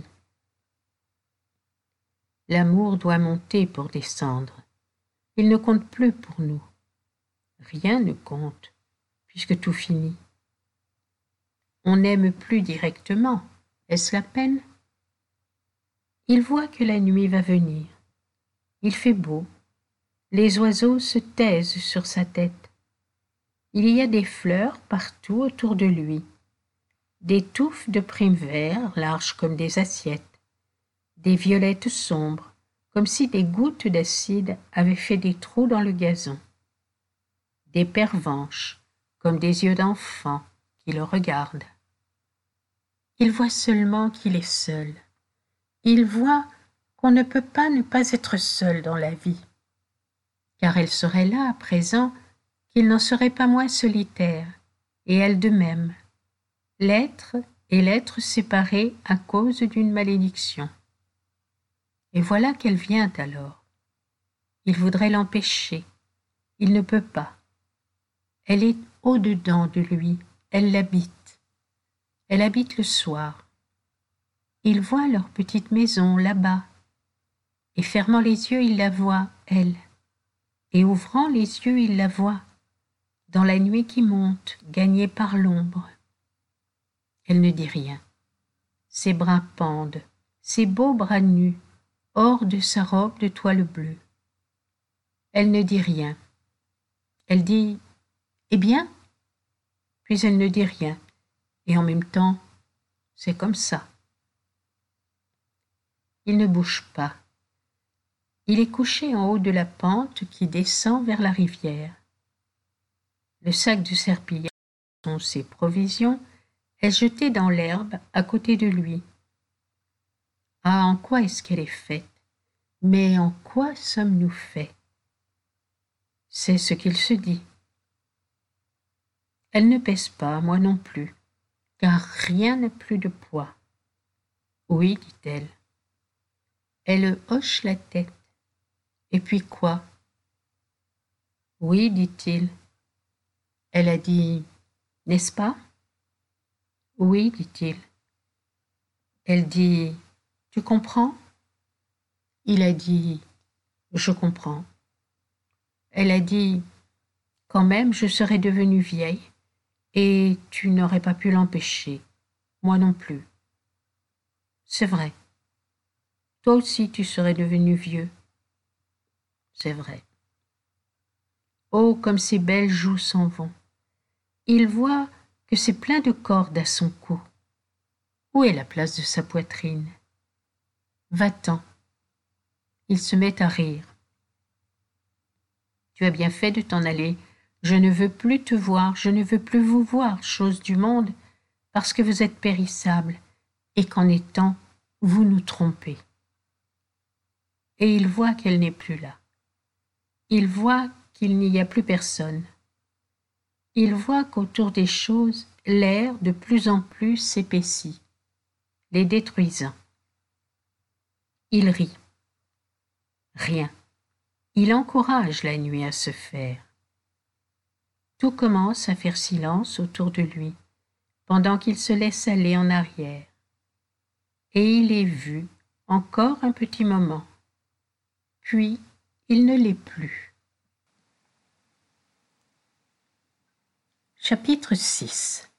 L'amour doit monter pour descendre. Il ne compte plus pour nous. Rien ne compte, puisque tout finit. On n'aime plus directement. Est-ce la peine? Il voit que la nuit va venir. Il fait beau. Les oiseaux se taisent sur sa tête. Il y a des fleurs partout autour de lui. Des touffes de primes verts, larges comme des assiettes. Des violettes sombres, comme si des gouttes d'acide avaient fait des trous dans le gazon. Des pervenches, comme des yeux d'enfant, qui le regardent. Il voit seulement qu'il est seul. Il voit qu'on ne peut pas ne pas être seul dans la vie, car elle serait là à présent qu'il n'en serait pas moins solitaire, et elle de même, l'être et l'être séparés à cause d'une malédiction. Et voilà qu'elle vient alors. Il voudrait l'empêcher. Il ne peut pas. Elle est au-dedans de lui. Elle l'habite. Elle habite le soir. Il voit leur petite maison là-bas. Et fermant les yeux, il la voit, elle. Et ouvrant les yeux, il la voit, dans la nuit qui monte, gagnée par l'ombre. Elle ne dit rien. Ses bras pendent, ses beaux bras nus, hors de sa robe de toile bleue. Elle ne dit rien. Elle dit « Eh bien ?» Puis elle ne dit rien, et en même temps, c'est comme ça. Il ne bouge pas. Il est couché en haut de la pente qui descend vers la rivière. Le sac de serpillière, où sont ses provisions, est jeté dans l'herbe à côté de lui. Ah, en quoi est-ce qu'elle est faite? Mais en quoi sommes-nous faits? C'est ce qu'il se dit. Elle ne pèse pas, moi non plus, car rien n'a plus de poids. Oui, dit-elle. Elle hoche la tête. Et puis quoi? Oui, dit-il. Elle a dit, n'est-ce pas? Oui, dit-il. Elle dit, tu comprends? Il a dit, je comprends. Elle a dit, quand même, je serais devenue vieille, et tu n'aurais pas pu l'empêcher. Moi non plus. C'est vrai. Toi aussi, tu serais devenu vieux. C'est vrai. Oh, comme ses belles joues s'en vont. Il voit que c'est plein de cordes à son cou. Où est la place de sa poitrine? Va-t'en. Il se met à rire. Tu as bien fait de t'en aller. Je ne veux plus te voir, je ne veux plus vous voir, chose du monde, parce que vous êtes périssables, et qu'en étant, vous nous trompez. Et il voit qu'elle n'est plus là. Il voit qu'il n'y a plus personne. Il voit qu'autour des choses, l'air de plus en plus s'épaissit, les détruisant. Il rit. Rien. Il encourage la nuit à se faire. Tout commence à faire silence autour de lui, pendant qu'il se laisse aller en arrière. Et il est vu encore un petit moment. Puis, il ne l'est plus. Chapitre 6.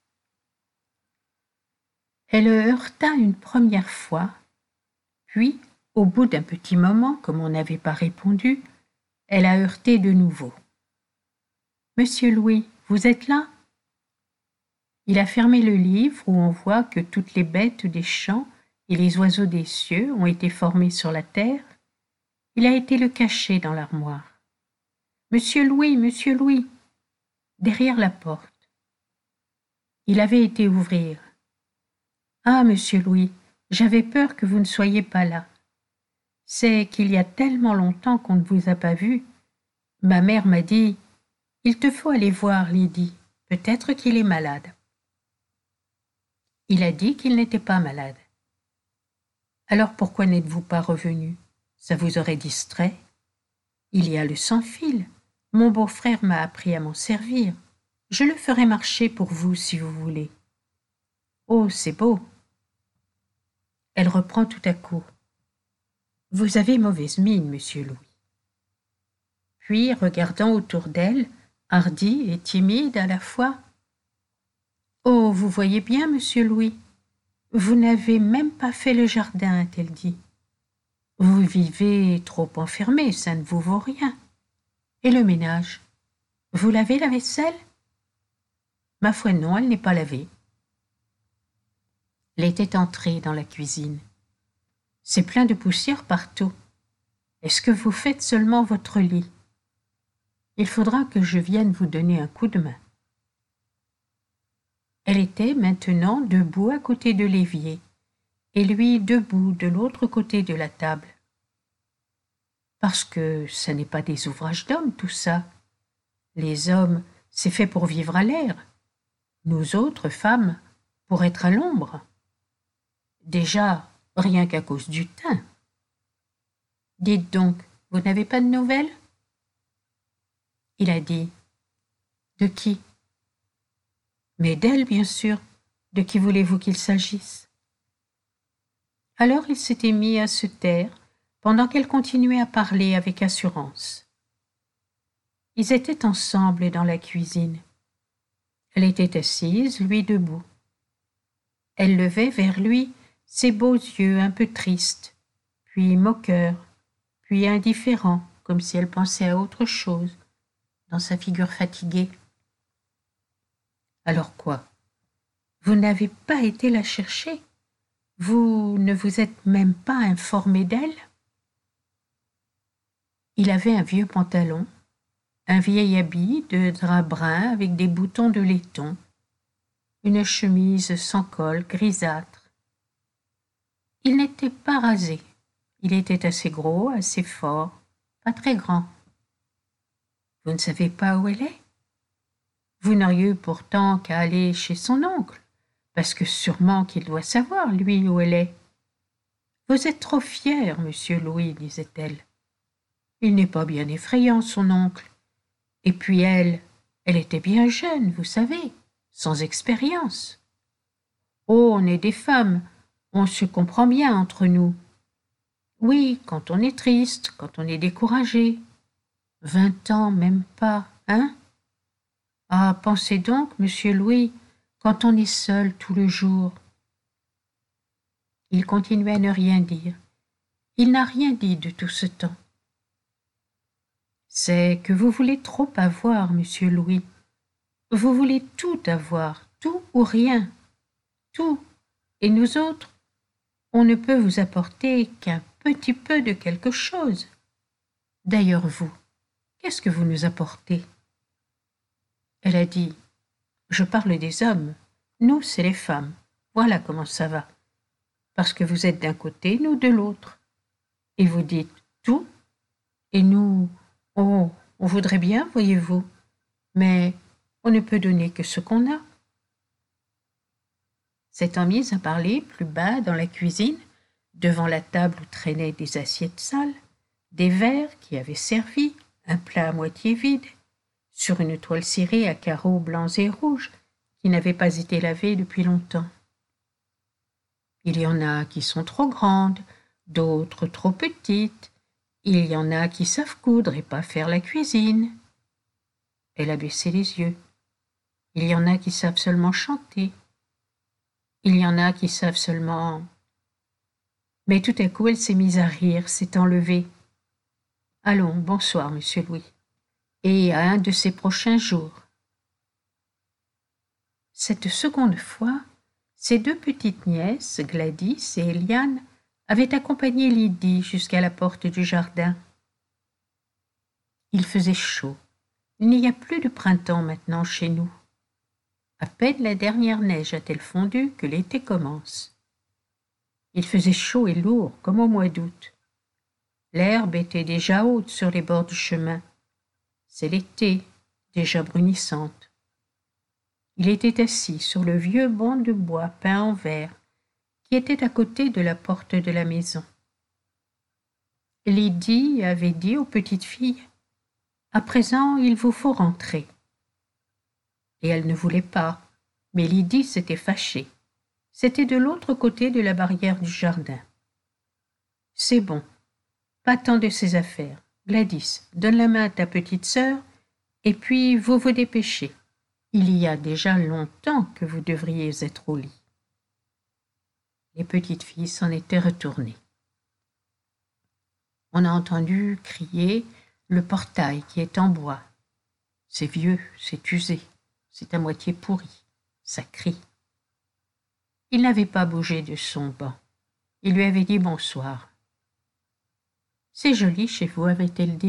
Elle le heurta une première fois, puis, au bout d'un petit moment, comme on n'avait pas répondu, elle a heurté de nouveau. « Monsieur Louis, vous êtes là ?» Il a fermé le livre où on voit que toutes les bêtes des champs et les oiseaux des cieux ont été formés sur la terre. Il a été le cacher dans l'armoire. « Monsieur Louis !» derrière la porte. Il avait été ouvrir. « Ah, monsieur Louis, j'avais peur que vous ne soyez pas là. C'est qu'il y a tellement longtemps qu'on ne vous a pas vu. Ma mère m'a dit, « Il te faut aller voir Lydie, peut-être qu'il est malade. » Il a dit qu'il n'était pas malade. « Alors pourquoi n'êtes-vous pas revenu? Ça vous aurait distrait. Il y a le sans-fil. Mon beau-frère m'a appris à m'en servir. Je le ferai marcher pour vous si vous voulez. » Oh, c'est beau. Elle reprend tout à coup. « Vous avez mauvaise mine, monsieur Louis. » Puis, regardant autour d'elle, hardie et timide à la fois. « Oh, vous voyez bien, monsieur Louis, vous n'avez même pas fait le jardin, a-t-elle dit. Vous vivez trop enfermé, ça ne vous vaut rien. Et le ménage, vous lavez la vaisselle? Ma foi non, elle n'est pas lavée. » Elle était entrée dans la cuisine. C'est plein de poussière partout. Est-ce que vous faites seulement votre lit? Il faudra que je vienne vous donner un coup de main. Elle était maintenant debout à côté de l'évier, et lui debout de l'autre côté de la table. Parce que ça n'est pas des ouvrages d'hommes, tout ça. Les hommes, c'est fait pour vivre à l'air. Nous autres, femmes, pour être à l'ombre. Déjà, rien qu'à cause du teint. Dites donc, vous n'avez pas de nouvelles? Il a dit. De qui? Mais d'elle, bien sûr. De qui voulez-vous qu'il s'agisse? Alors il s'était mis à se taire, pendant qu'elle continuait à parler avec assurance. Ils étaient ensemble dans la cuisine. Elle était assise, lui debout. Elle levait vers lui ses beaux yeux un peu tristes, puis moqueurs, puis indifférents, comme si elle pensait à autre chose, dans sa figure fatiguée. Alors quoi? Vous n'avez pas été la chercher? Vous ne vous êtes même pas informé d'elle? Il avait un vieux pantalon, un vieil habit de drap brun avec des boutons de laiton, une chemise sans col grisâtre. Il n'était pas rasé. Il était assez gros, assez fort, pas très grand. Vous ne savez pas où elle est? Vous n'auriez eu pourtant qu'à aller chez son oncle, parce que sûrement qu'il doit savoir, lui, où elle est. Vous êtes trop fier, monsieur Louis, disait-elle. Il n'est pas bien effrayant, son oncle. Et puis elle était bien jeune, vous savez, sans expérience. Oh, on est des femmes, on se comprend bien entre nous. Oui, quand on est triste, quand on est découragé. 20 ans, même pas, hein? Ah, pensez donc, monsieur Louis, quand on est seul tout le jour. Il continuait à ne rien dire. Il n'a rien dit de tout ce temps. C'est que vous voulez trop avoir, monsieur Louis. Vous voulez tout avoir, tout ou rien, tout. Et nous autres, on ne peut vous apporter qu'un petit peu de quelque chose. D'ailleurs, vous, qu'est-ce que vous nous apportez? Elle a dit, je parle des hommes, nous, c'est les femmes. Voilà comment ça va. Parce que vous êtes d'un côté, nous de l'autre. Et vous dites tout, et nous, oh, on voudrait bien, voyez-vous, mais on ne peut donner que ce qu'on a. S'étant mise à parler plus bas dans la cuisine, devant la table où traînaient des assiettes sales, des verres qui avaient servi, un plat à moitié vide, sur une toile cirée à carreaux blancs et rouges qui n'avait pas été lavée depuis longtemps. Il y en a qui sont trop grandes, d'autres trop petites. Il y en a qui savent coudre et pas faire la cuisine. Elle a baissé les yeux. Il y en a qui savent seulement chanter. Il y en a qui savent seulement... Mais tout à coup, elle s'est mise à rire, s'est enlevée. Allons, bonsoir, monsieur Louis. Et à un de ces prochains jours. Cette seconde fois, ses deux petites nièces, Gladys et Eliane, avaient accompagné Lydie jusqu'à la porte du jardin. Il faisait chaud. Il n'y a plus de printemps maintenant chez nous. À peine la dernière neige a-t-elle fondu que l'été commence. Il faisait chaud et lourd comme au mois d'août. L'herbe était déjà haute sur les bords du chemin. C'est l'été, déjà brunissante. Il était assis sur le vieux banc de bois peint en vert qui était à côté de la porte de la maison. Lydie avait dit aux petites filles « À présent, il vous faut rentrer. » Et elle ne voulait pas, mais Lydie s'était fâchée. C'était de l'autre côté de la barrière du jardin. « C'est bon, pas tant de ces affaires. Gladys, donne la main à ta petite sœur, et puis vous vous dépêchez. Il y a déjà longtemps que vous devriez être au lit. » Les petites filles s'en étaient retournées. On a entendu crier le portail qui est en bois. C'est vieux, c'est usé, c'est à moitié pourri, ça crie. Il n'avait pas bougé de son banc. Il lui avait dit bonsoir. « C'est joli chez vous, avait-elle dit. »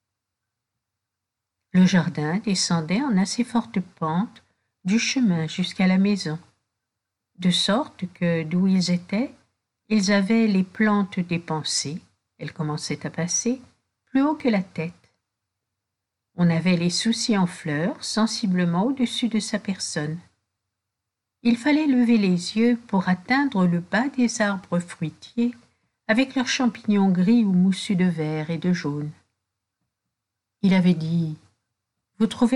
Le jardin descendait en assez forte pente du chemin jusqu'à la maison, de sorte que d'où ils étaient, ils avaient les plantes dépensées, elles commençaient à passer, plus haut que la tête. On avait les soucis en fleurs sensiblement au-dessus de sa personne. Il fallait lever les yeux pour atteindre le bas des arbres fruitiers avec leurs champignons gris ou moussus de vert et de jaune. Il avait dit « Vous trouvez ?»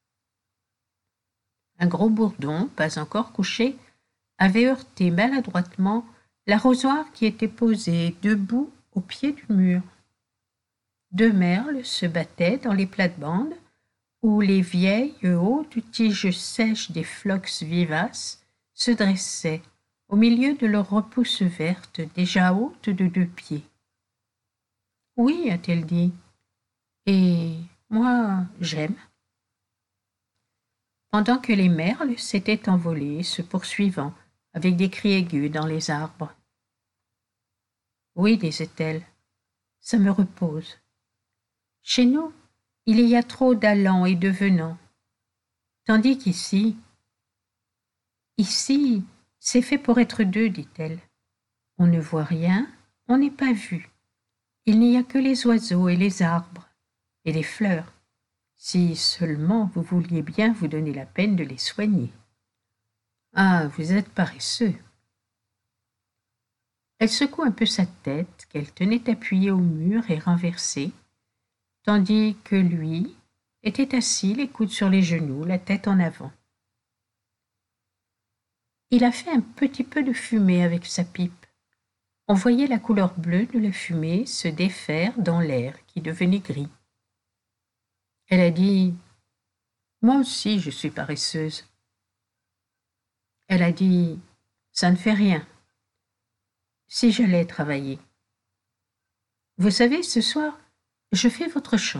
Un gros bourdon, pas encore couché, avait heurté maladroitement l'arrosoir qui était posé debout au pied du mur. Deux merles se battaient dans les plates-bandes où les vieilles hautes tiges sèches des phlox vivaces se dressaient au milieu de leurs repousses vertes déjà hautes de 2 pieds. « Oui, a-t-elle dit, et moi j'aime. » Pendant que les merles s'étaient envolés, se poursuivant, avec des cris aigus dans les arbres. « Oui, disait-elle, ça me repose. Chez nous, il y a trop d'allants et de venants, tandis qu'ici, c'est fait pour être deux, dit-elle. On ne voit rien, on n'est pas vu. Il n'y a que les oiseaux et les arbres, et les fleurs. Si seulement vous vouliez bien vous donner la peine de les soigner. Ah, vous êtes paresseux. Elle secoue un peu sa tête, qu'elle tenait appuyée au mur et renversée, tandis que lui était assis, les coudes sur les genoux, la tête en avant. Il a fait un petit peu de fumée avec sa pipe. On voyait la couleur bleue de la fumée se défaire dans l'air qui devenait gris. Elle a dit « Moi aussi, je suis paresseuse. » Elle a dit « Ça ne fait rien. Si j'allais travailler. Vous savez, ce soir, je fais votre chambre. »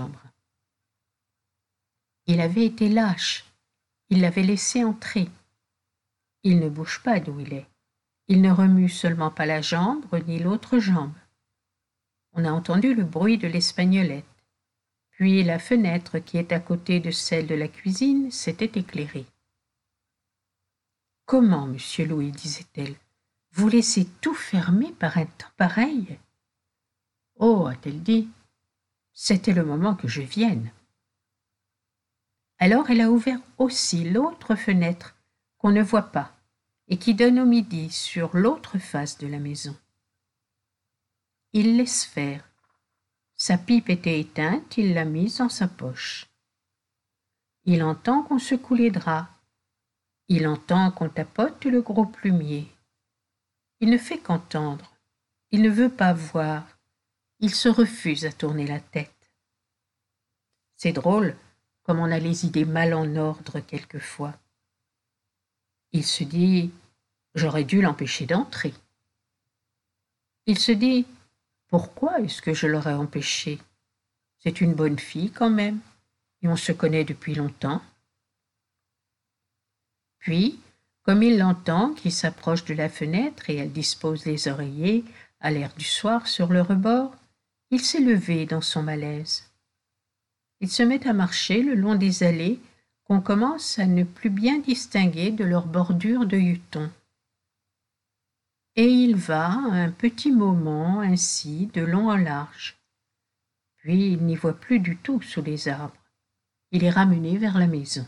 Il avait été lâche. Il l'avait laissé entrer. Il ne bouge pas d'où il est. Il ne remue seulement pas la jambe ni l'autre jambe. On a entendu le bruit de l'espagnolette. Puis la fenêtre qui est à côté de celle de la cuisine s'était éclairée. « Comment, monsieur Louis, disait-elle, vous laissez tout fermer par un temps pareil ?» ?»« Oh, a-t-elle dit, c'était le moment que je vienne. » Alors elle a ouvert aussi l'autre fenêtre qu'on ne voit pas et qui donne au midi sur l'autre face de la maison. Il laisse faire. Sa pipe était éteinte, il l'a mise dans sa poche. Il entend qu'on secoue les draps. Il entend qu'on tapote le gros plumier. Il ne fait qu'entendre. Il ne veut pas voir. Il se refuse à tourner la tête. C'est drôle, comme on a les idées mal en ordre quelquefois. Il se dit « J'aurais dû l'empêcher d'entrer. » Il se dit « Pourquoi est-ce que je l'aurais empêché? C'est une bonne fille quand même, et on se connaît depuis longtemps. » Puis, comme il l'entend qui s'approche de la fenêtre et elle dispose les oreillers à l'air du soir sur le rebord, il s'est levé dans son malaise. Il se met à marcher le long des allées qu'on commence à ne plus bien distinguer de leur bordure de hutons. Et il va un petit moment ainsi de long en large. Puis il n'y voit plus du tout sous les arbres. Il est ramené vers la maison.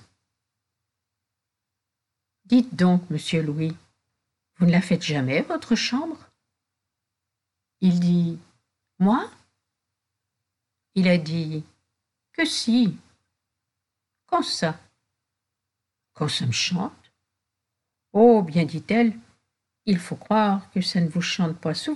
« Dites donc, monsieur Louis, vous ne la faites jamais, votre chambre ?» Il dit « Moi ?» Il a dit « Que si. »« Quand ça ?»« Quand ça me chante. »« Oh, bien, dit-elle, il faut croire que ça ne vous chante pas souvent. »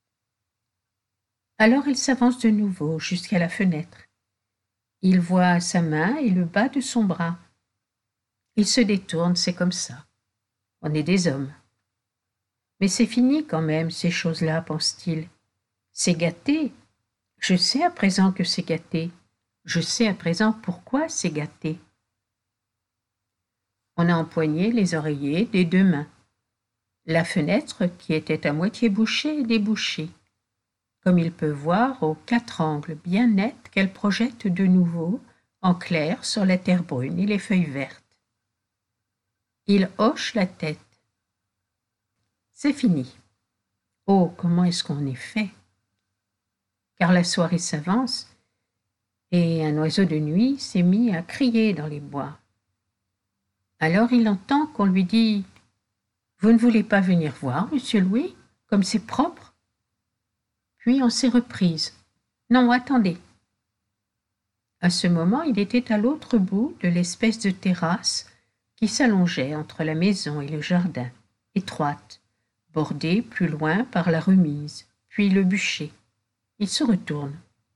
Alors il s'avance de nouveau jusqu'à la fenêtre. Il voit sa main et le bas de son bras. Il se détourne, c'est comme ça. On est des hommes. Mais c'est fini quand même, ces choses-là, pense-t-il. C'est gâté. Je sais à présent que c'est gâté. Je sais à présent pourquoi c'est gâté. On a empoigné les oreillers des deux mains. La fenêtre, qui était à moitié bouchée, est débouchée. Comme il peut voir aux quatre angles bien nets qu'elle projette de nouveau, en clair, sur la terre brune et les feuilles vertes. Il hoche la tête. C'est fini. Oh, comment est-ce qu'on est fait? Car la soirée s'avance, et un oiseau de nuit s'est mis à crier dans les bois. Alors il entend qu'on lui dit « Vous ne voulez pas venir voir, monsieur Louis, comme c'est propre ?» Puis on s'est reprise. « Non, attendez. » À ce moment, il était à l'autre bout de l'espèce de terrasse qui s'allongeait entre la maison et le jardin, étroite, bordée plus loin par la remise, puis le bûcher. Il se retourne.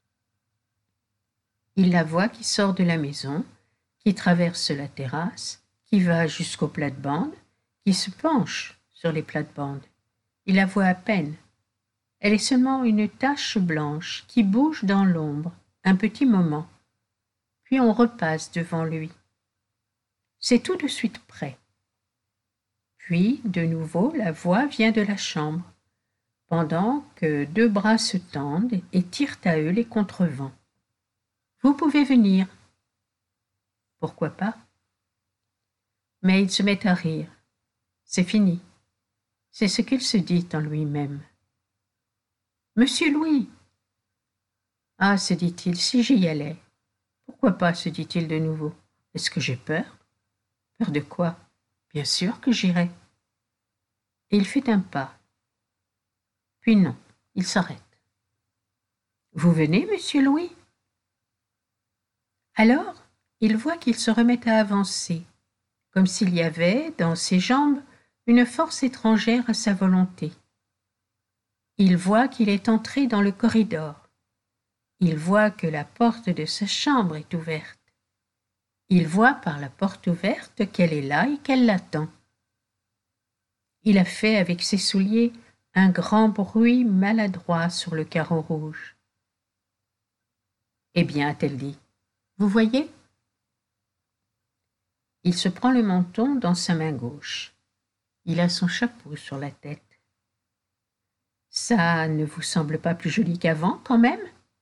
Il la voit qui sort de la maison, qui traverse la terrasse, qui va jusqu'aux plates-bandes, qui se penche sur les plates-bandes. Il la voit à peine. Elle est seulement une tache blanche qui bouge dans l'ombre un petit moment. Puis on repasse devant lui. C'est tout de suite prêt. Puis, de nouveau, la voix vient de la chambre, pendant que deux bras se tendent et tirent à eux les contrevents. « Vous pouvez venir. » « Pourquoi pas ?» Mais il se met à rire. C'est fini. C'est ce qu'il se dit en lui-même. « Monsieur Louis !» « Ah, se dit-il, si j'y allais. Pourquoi pas, se dit-il de nouveau. Est-ce que j'ai peur? Peur de quoi? Bien sûr que j'irai. Et il fait un pas. Puis non, il s'arrête. Vous venez, monsieur Louis? Alors, il voit qu'il se remet à avancer, comme s'il y avait, dans ses jambes, une force étrangère à sa volonté. Il voit qu'il est entré dans le corridor. Il voit que la porte de sa chambre est ouverte. Il voit par la porte ouverte qu'elle est là et qu'elle l'attend. Il a fait avec ses souliers un grand bruit maladroit sur le carreau rouge. Eh bien, a-t-elle dit, vous voyez? Il se prend le menton dans sa main gauche. Il a son chapeau sur la tête. Ça ne vous semble pas plus joli qu'avant, quand même?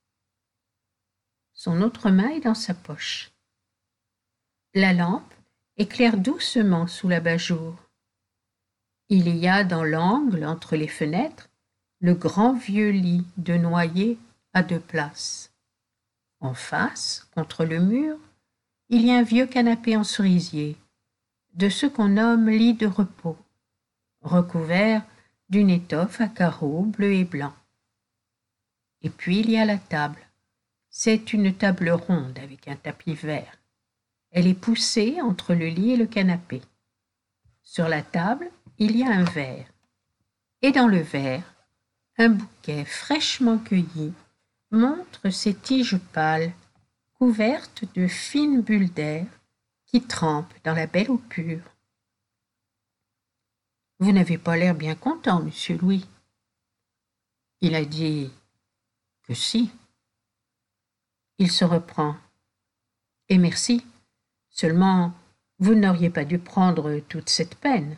Son autre main est dans sa poche. La lampe éclaire doucement sous l'abat-jour. Il y a dans l'angle, entre les fenêtres, le grand vieux lit de noyer à 2 places. En face, contre le mur, il y a un vieux canapé en cerisier, de ce qu'on nomme lit de repos, recouvert d'une étoffe à carreaux bleu et blanc. Et puis il y a la table. C'est une table ronde avec un tapis vert. Elle est poussée entre le lit et le canapé. Sur la table, il y a un verre. Et dans le verre, un bouquet fraîchement cueilli montre ses tiges pâles, couvertes de fines bulles d'air qui trempent dans la belle eau pure. Vous n'avez pas l'air bien content, monsieur Louis. Il a dit que si. Il se reprend. Et merci. Seulement, vous n'auriez pas dû prendre toute cette peine.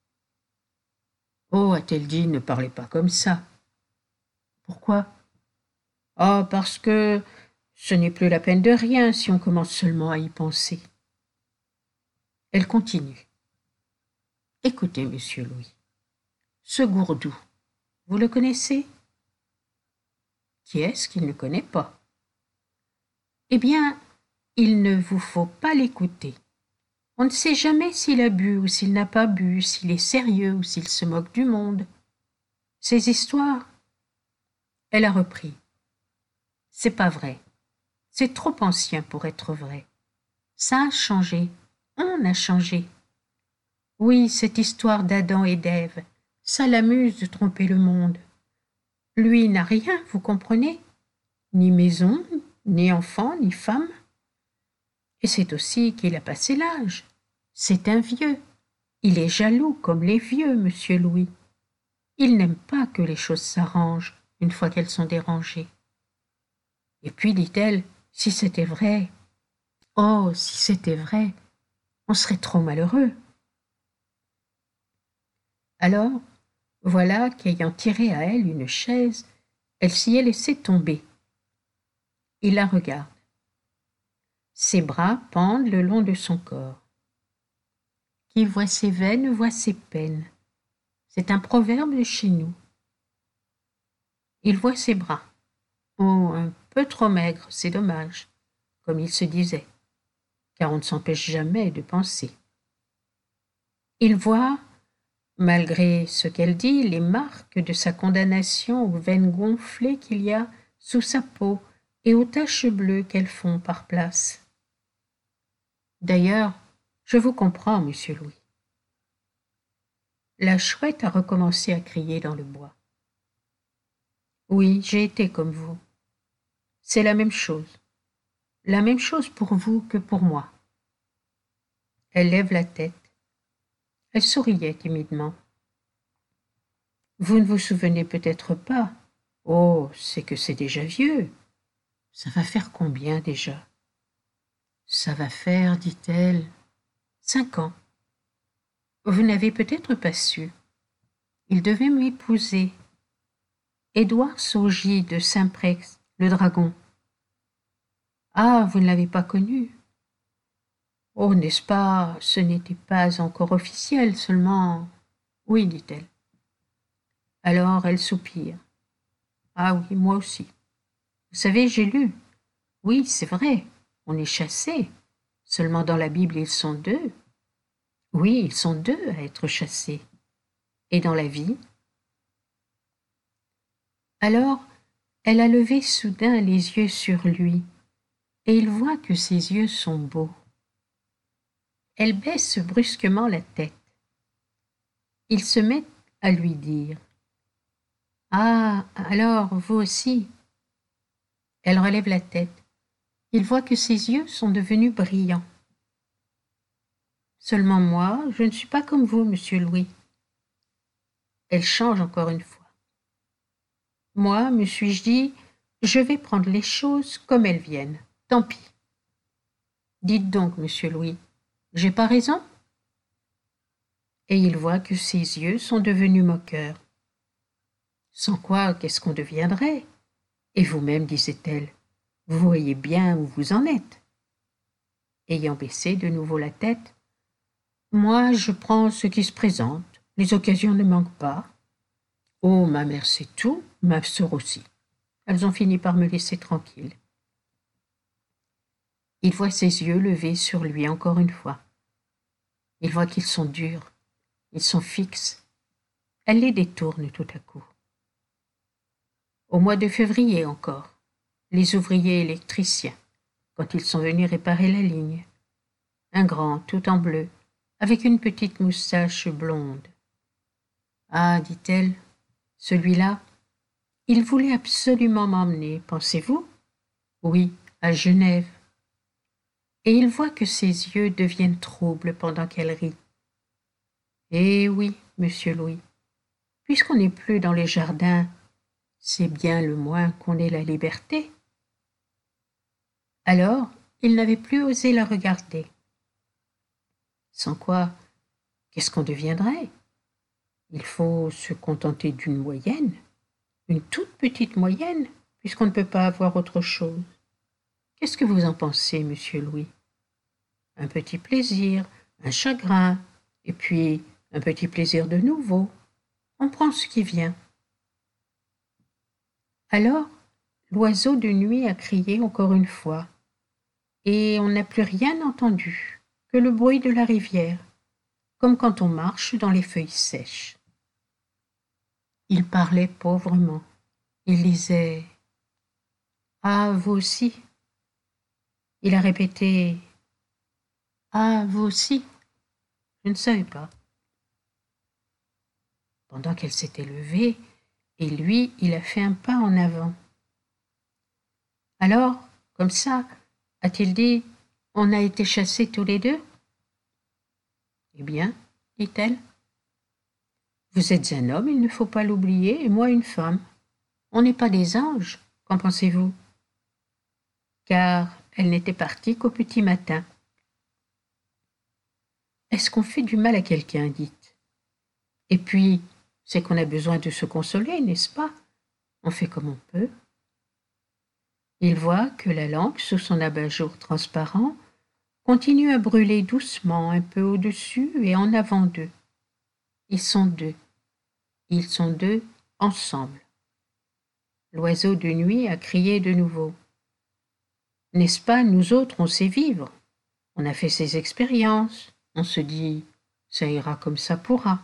Oh, a-t-elle dit, ne parlez pas comme ça. Pourquoi? Ah, parce que ce n'est plus la peine de rien si on commence seulement à y penser. Elle continue. Écoutez, monsieur Louis, ce Gourdou, vous le connaissez? Qui est-ce qu'il ne connaît pas? Eh bien, il ne vous faut pas l'écouter. On ne sait jamais s'il a bu ou s'il n'a pas bu, s'il est sérieux ou s'il se moque du monde. Ces histoires. Elle a repris. C'est pas vrai. C'est trop ancien pour être vrai. Ça a changé. On a changé. Oui, cette histoire d'Adam et d'Ève, ça l'amuse de tromper le monde. Lui n'a rien, vous comprenez? Ni maison, ni enfant, ni femme. Et c'est aussi qu'il a passé l'âge. C'est un vieux. Il est jaloux comme les vieux, monsieur Louis. Il n'aime pas que les choses s'arrangent une fois qu'elles sont dérangées. Et puis, dit-elle, si c'était vrai, oh, si c'était vrai, on serait trop malheureux. Alors, voilà qu'ayant tiré à elle une chaise, elle s'y est laissée tomber. Il la regarde. Ses bras pendent le long de son corps. Qui voit ses veines voit ses peines. C'est un proverbe de chez nous. Il voit ses bras. Oh, un peu trop maigres, c'est dommage, comme il se disait, car on ne s'empêche jamais de penser. Il voit, malgré ce qu'elle dit, les marques de sa condamnation aux veines gonflées qu'il y a sous sa peau et aux taches bleues qu'elles font par place. D'ailleurs, je vous comprends, monsieur Louis. La chouette a recommencé à crier dans le bois. Oui, j'ai été comme vous. C'est la même chose pour vous que pour moi. Elle lève la tête. Elle souriait timidement. Vous ne vous souvenez peut-être pas. Oh, c'est que c'est déjà vieux. Ça va faire combien déjà? Ça va faire, dit-elle, 5 ans. Vous n'avez peut-être pas su. Il devait m'épouser. Édouard Saugy de Saint-Prex, le dragon. Ah, vous ne l'avez pas connu? Oh, n'est-ce pas, ce n'était pas encore officiel, seulement... Oui, dit-elle. Alors elle soupire. Ah oui, moi aussi. Vous savez, j'ai lu. Oui, c'est vrai. on est chassé. Seulement dans la Bible, ils sont deux. Oui, ils sont deux à être chassés. Et dans la vie? Alors, elle a levé soudain les yeux sur lui, et il voit que ses yeux sont beaux. Elle baisse brusquement la tête. Il se met à lui dire « Ah, alors, vous aussi ?» Elle relève la tête. Il voit que ses yeux sont devenus brillants. « Seulement moi, je ne suis pas comme vous, monsieur Louis. » Elle change encore une fois. « Moi, me suis-je dit, je vais prendre les choses comme elles viennent. Tant pis. » Dites donc, monsieur Louis, j'ai pas raison? Et il voit que ses yeux sont devenus moqueurs. Sans quoi, qu'est-ce qu'on deviendrait? Et vous-même, disait-elle, vous voyez bien où vous en êtes. Ayant baissé de nouveau la tête, moi, je prends ce qui se présente. Les occasions ne manquent pas. Oh, ma mère sait tout, ma sœur aussi. Elles ont fini par me laisser tranquille. Il voit ses yeux levés sur lui encore une fois. Il voit qu'ils sont durs, ils sont fixes. Elle les détourne tout à coup. Au mois de février encore, les ouvriers électriciens, quand ils sont venus réparer la ligne. Un grand, tout en bleu, avec une petite moustache blonde. Ah, dit-elle, celui-là, il voulait absolument m'emmener, pensez-vous? Oui, à Genève. Et il voit que ses yeux deviennent troubles pendant qu'elle rit. Eh oui, monsieur Louis, puisqu'on n'est plus dans les jardins, c'est bien le moins qu'on ait la liberté. Alors, il n'avait plus osé la regarder. Sans quoi, qu'est-ce qu'on deviendrait? Il faut se contenter d'une moyenne, une toute petite moyenne, puisqu'on ne peut pas avoir autre chose. Qu'est-ce que vous en pensez, monsieur Louis? Un petit plaisir, un chagrin, et puis un petit plaisir de nouveau. On prend ce qui vient. Alors, l'oiseau de nuit a crié encore une fois, et on n'a plus rien entendu que le bruit de la rivière, comme quand on marche dans les feuilles sèches. Il parlait pauvrement. Il disait « Ah, vous aussi ?» Il a répété « Ah, vous aussi ?» Je ne savais pas. Pendant qu'elle s'était levée, et lui, il a fait un pas en avant. Alors, comme ça, a-t-il dit, on a été chassés tous les deux? Eh bien, dit-elle, vous êtes un homme, il ne faut pas l'oublier, et moi une femme. On n'est pas des anges, qu'en pensez-vous? Car elle n'était partie qu'au petit matin. Est-ce qu'on fait du mal à quelqu'un, dites? Et puis, c'est qu'on a besoin de se consoler, n'est-ce pas? On fait comme on peut. Il voit que la lampe, sous son abat-jour transparent, continue à brûler doucement un peu au-dessus et en avant d'eux. Ils sont deux. Ils sont deux ensemble. L'oiseau de nuit a crié de nouveau. N'est-ce pas, nous autres, on sait vivre. On a fait ses expériences. On se dit, ça ira comme ça pourra.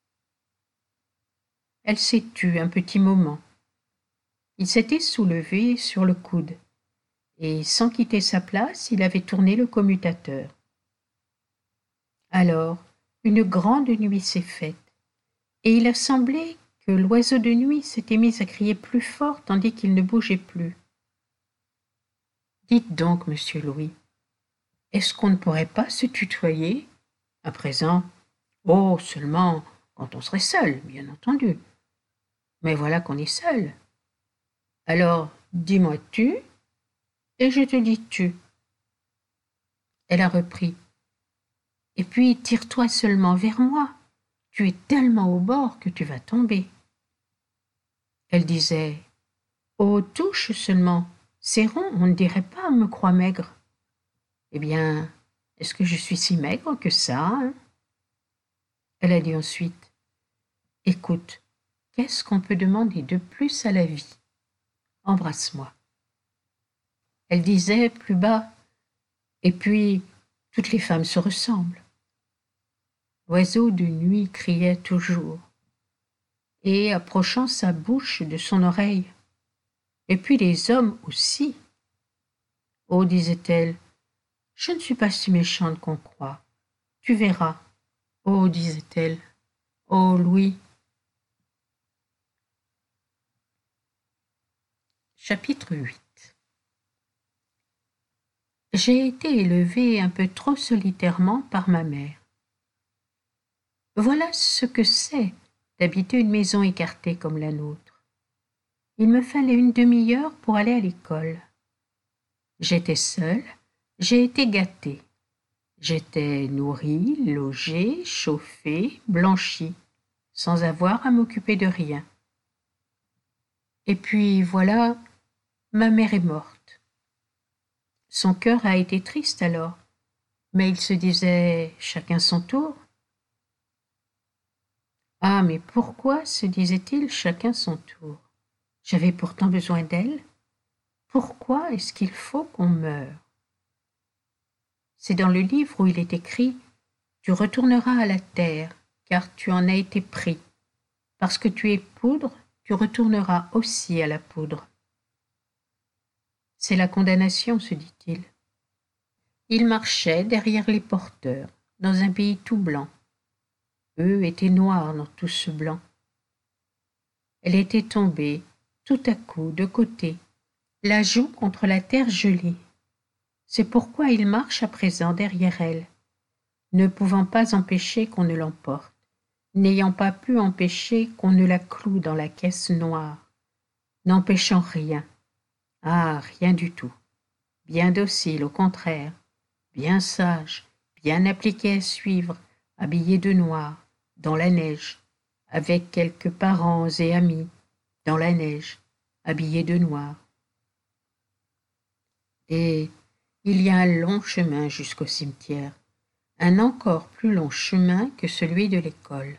Elle s'est tue un petit moment. Il s'était soulevé sur le coude, et sans quitter sa place, il avait tourné le commutateur. Alors, une grande nuit s'est faite, et il a semblé que l'oiseau de nuit s'était mis à crier plus fort tandis qu'il ne bougeait plus. Dites donc, monsieur Louis, est-ce qu'on ne pourrait pas se tutoyer? À présent, oh, seulement quand on serait seul, bien entendu. Mais voilà qu'on est seul. Alors, dis-moi tu, et je te dis tu. Elle a repris. Et puis, tire-toi seulement vers moi. Tu es tellement au bord que tu vas tomber. Elle disait, oh, touche seulement. C'est rond, on ne dirait pas, me croit maigre. Eh bien, est-ce que je suis si maigre que ça, hein? Elle a dit ensuite, écoute, qu'est-ce qu'on peut demander de plus à la vie? Embrasse-moi. Elle disait plus bas, Et puis, toutes les femmes se ressemblent. L'oiseau de nuit criait toujours, et approchant sa bouche de son oreille. Et puis les hommes aussi. Oh, disait-elle, je ne suis pas si méchante qu'on croit. Tu verras. Oh, disait-elle. Oh, Louis. Chapitre 8. J'ai été élevée un peu trop solitairement par ma mère. Voilà ce que c'est d'habiter une maison écartée comme la nôtre. Il me fallait une demi-heure pour aller à l'école. J'étais seule, j'ai été gâtée. J'étais nourrie, logée, chauffée, blanchie, sans avoir à m'occuper de rien. Et puis voilà, ma mère est morte. Son cœur a été triste alors, mais il se disait chacun son tour. Ah, mais pourquoi se disait-il chacun son tour? J'avais pourtant besoin d'elle. Pourquoi est-ce qu'il faut qu'on meure? C'est dans le livre où il est écrit « Tu retourneras à la terre, car tu en as été pris. Parce que tu es poudre, tu retourneras aussi à la poudre. » C'est la condamnation, se dit-il. Il marchait derrière les porteurs, dans un pays tout blanc. Eux étaient noirs dans tout ce blanc. Elle était tombée, tout à coup, de côté, la joue contre la terre gelée. C'est pourquoi il marche à présent derrière elle, ne pouvant pas empêcher qu'on ne l'emporte, n'ayant pas pu empêcher qu'on ne la cloue dans la caisse noire, n'empêchant rien. Ah, rien du tout. Bien docile, au contraire, bien sage, bien appliqué à suivre, habillé de noir, dans la neige, avec quelques parents et amis, dans la neige, habillés de noir. Et il y a un long chemin jusqu'au cimetière, un encore plus long chemin que celui de l'école.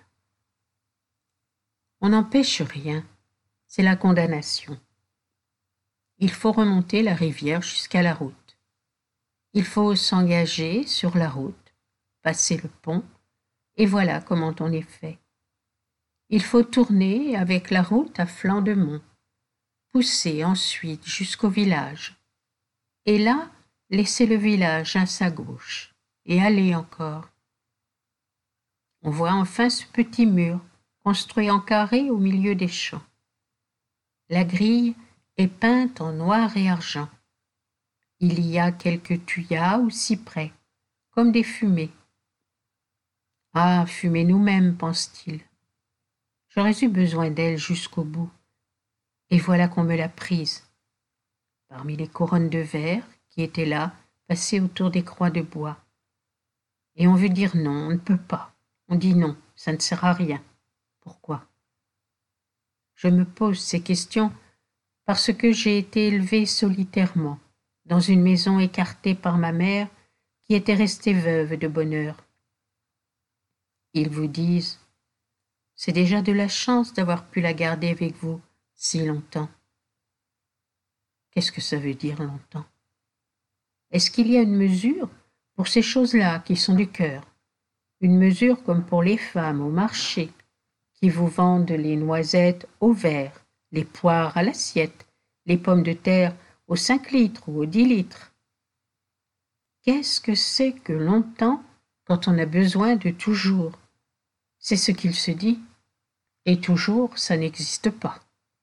On n'empêche rien, c'est la condamnation. Il faut remonter la rivière jusqu'à la route. Il faut s'engager sur la route, passer le pont, et voilà comment on est fait. Il faut tourner avec la route à flanc de mont, pousser ensuite jusqu'au village, et là laisser le village à sa gauche, et aller encore. On voit enfin ce petit mur, construit en carré au milieu des champs. La grille est peinte en noir et argent. Il y a quelques thuyas ou cyprès, comme des fumées. Ah, fumer nous-mêmes, pense-t-il. J'aurais eu besoin d'elle jusqu'au bout, et voilà qu'on me l'a prise. Parmi les couronnes de verre qui étaient là, passées autour des croix de bois. Et on veut dire non, on ne peut pas. On dit non, ça ne sert à rien. Pourquoi? Je me pose ces questions parce que j'ai été élevée solitairement, dans une maison écartée par ma mère qui était restée veuve de bonne heure. Ils vous disent « C'est déjà de la chance d'avoir pu la garder avec vous si longtemps. » Qu'est-ce que ça veut dire longtemps? Est-ce qu'il y a une mesure pour ces choses-là qui sont du cœur? Une mesure comme pour les femmes au marché, qui vous vendent les noisettes au verre, les poires à l'assiette, les pommes de terre aux 5 litres ou aux 10 litres. Qu'est-ce que c'est que longtemps quand on a besoin de toujours? C'est ce qu'il se dit. Et toujours, ça n'existe pas.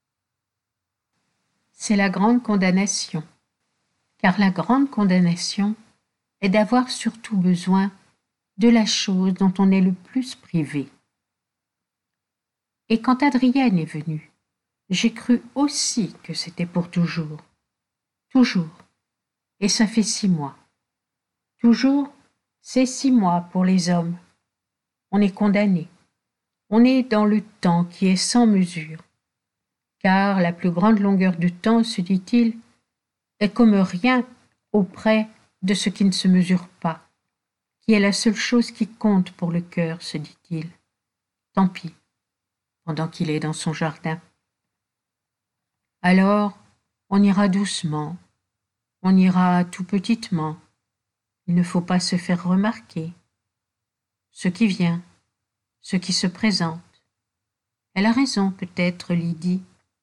C'est la grande condamnation. Car la grande condamnation est d'avoir surtout besoin de la chose dont on est le plus privé. Et quand Adrienne est venue, j'ai cru aussi que c'était pour toujours. Toujours. Et ça fait 6 mois. Toujours, c'est 6 mois pour les hommes. On est condamné. On est dans le temps qui est sans mesure. Car la plus grande longueur de temps, se dit-il, est comme rien auprès de ce qui ne se mesure pas, qui est la seule chose qui compte pour le cœur, se dit-il. Tant pis, pendant qu'il est dans son jardin. Alors, on ira doucement, on ira tout petitement, Il ne faut pas se faire remarquer. Ce qui vient, ce qui se présente. Elle a raison peut-être, Lydie.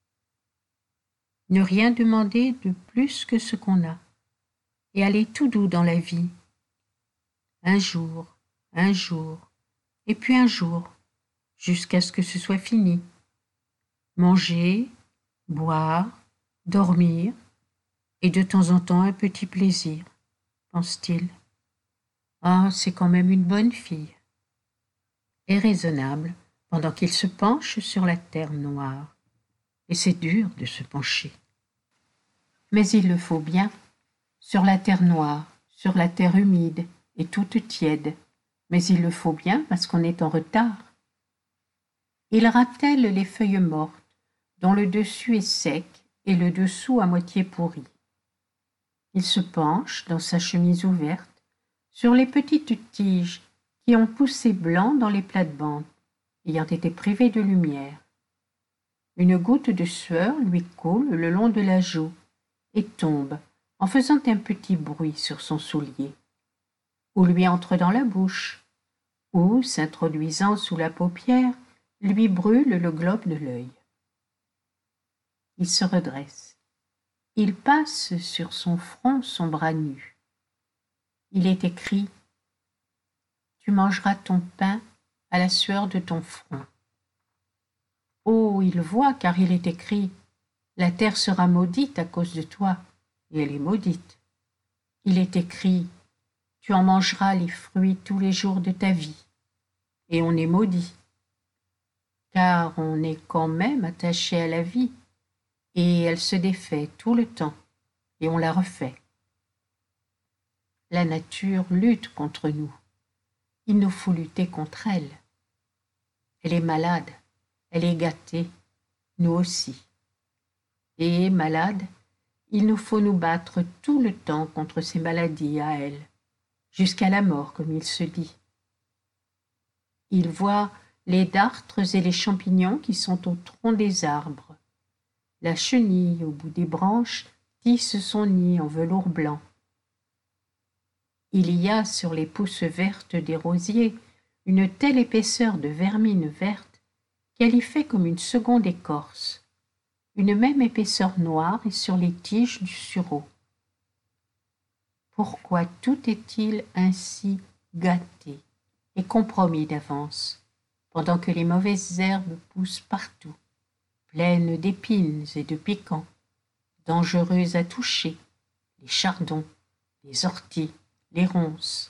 Ne rien demander de plus que ce qu'on a, et aller tout doux dans la vie. Un jour, et puis un jour, jusqu'à ce que ce soit fini. Manger, boire, dormir, et de temps en temps un petit plaisir, pense-t-il. Ah, c'est quand même une bonne fille. Et raisonnable, pendant qu'il se penche sur la terre noire. Et c'est dur de se pencher. Mais il le faut bien, sur la terre noire, sur la terre humide et toute tiède. Mais il le faut bien parce qu'on est en retard. Il ratelle les feuilles mortes, dont le dessus est sec et le dessous à moitié pourri. Il se penche, dans sa chemise ouverte, sur les petites tiges qui ont poussé blanc dans les plates-bandes, ayant été privées de lumière. Une goutte de sueur lui coule le long de la joue et tombe en faisant un petit bruit sur son soulier, ou lui entre dans la bouche, ou, s'introduisant sous la paupière, lui brûle le globe de l'œil. Il se redresse. Il passe sur son front son bras nu. Il est écrit « Tu mangeras ton pain à la sueur de ton front ». Oh, il voit, car il est écrit « La terre sera maudite à cause de toi », et elle est maudite. Il est écrit « Tu en mangeras les fruits tous les jours de ta vie », et on est maudit, car on est quand même attaché à la vie, et elle se défait tout le temps, et on la refait. La nature lutte contre nous. Il nous faut lutter contre elle. Elle est malade, elle est gâtée, nous aussi. Et malade, il nous faut nous battre tout le temps contre ces maladies à elle, jusqu'à la mort, comme il se dit. Il voit les dartres et les champignons qui sont au tronc des arbres. La chenille, au bout des branches, tisse son nid en velours blanc. Il y a sur les pousses vertes des rosiers une telle épaisseur de vermine verte qu'elle y fait comme une seconde écorce. Une même épaisseur noire est sur les tiges du sureau. Pourquoi tout est-il ainsi gâté et compromis d'avance, pendant que les mauvaises herbes poussent partout, pleines d'épines et de piquants, dangereuses à toucher, les chardons, les orties, les ronces.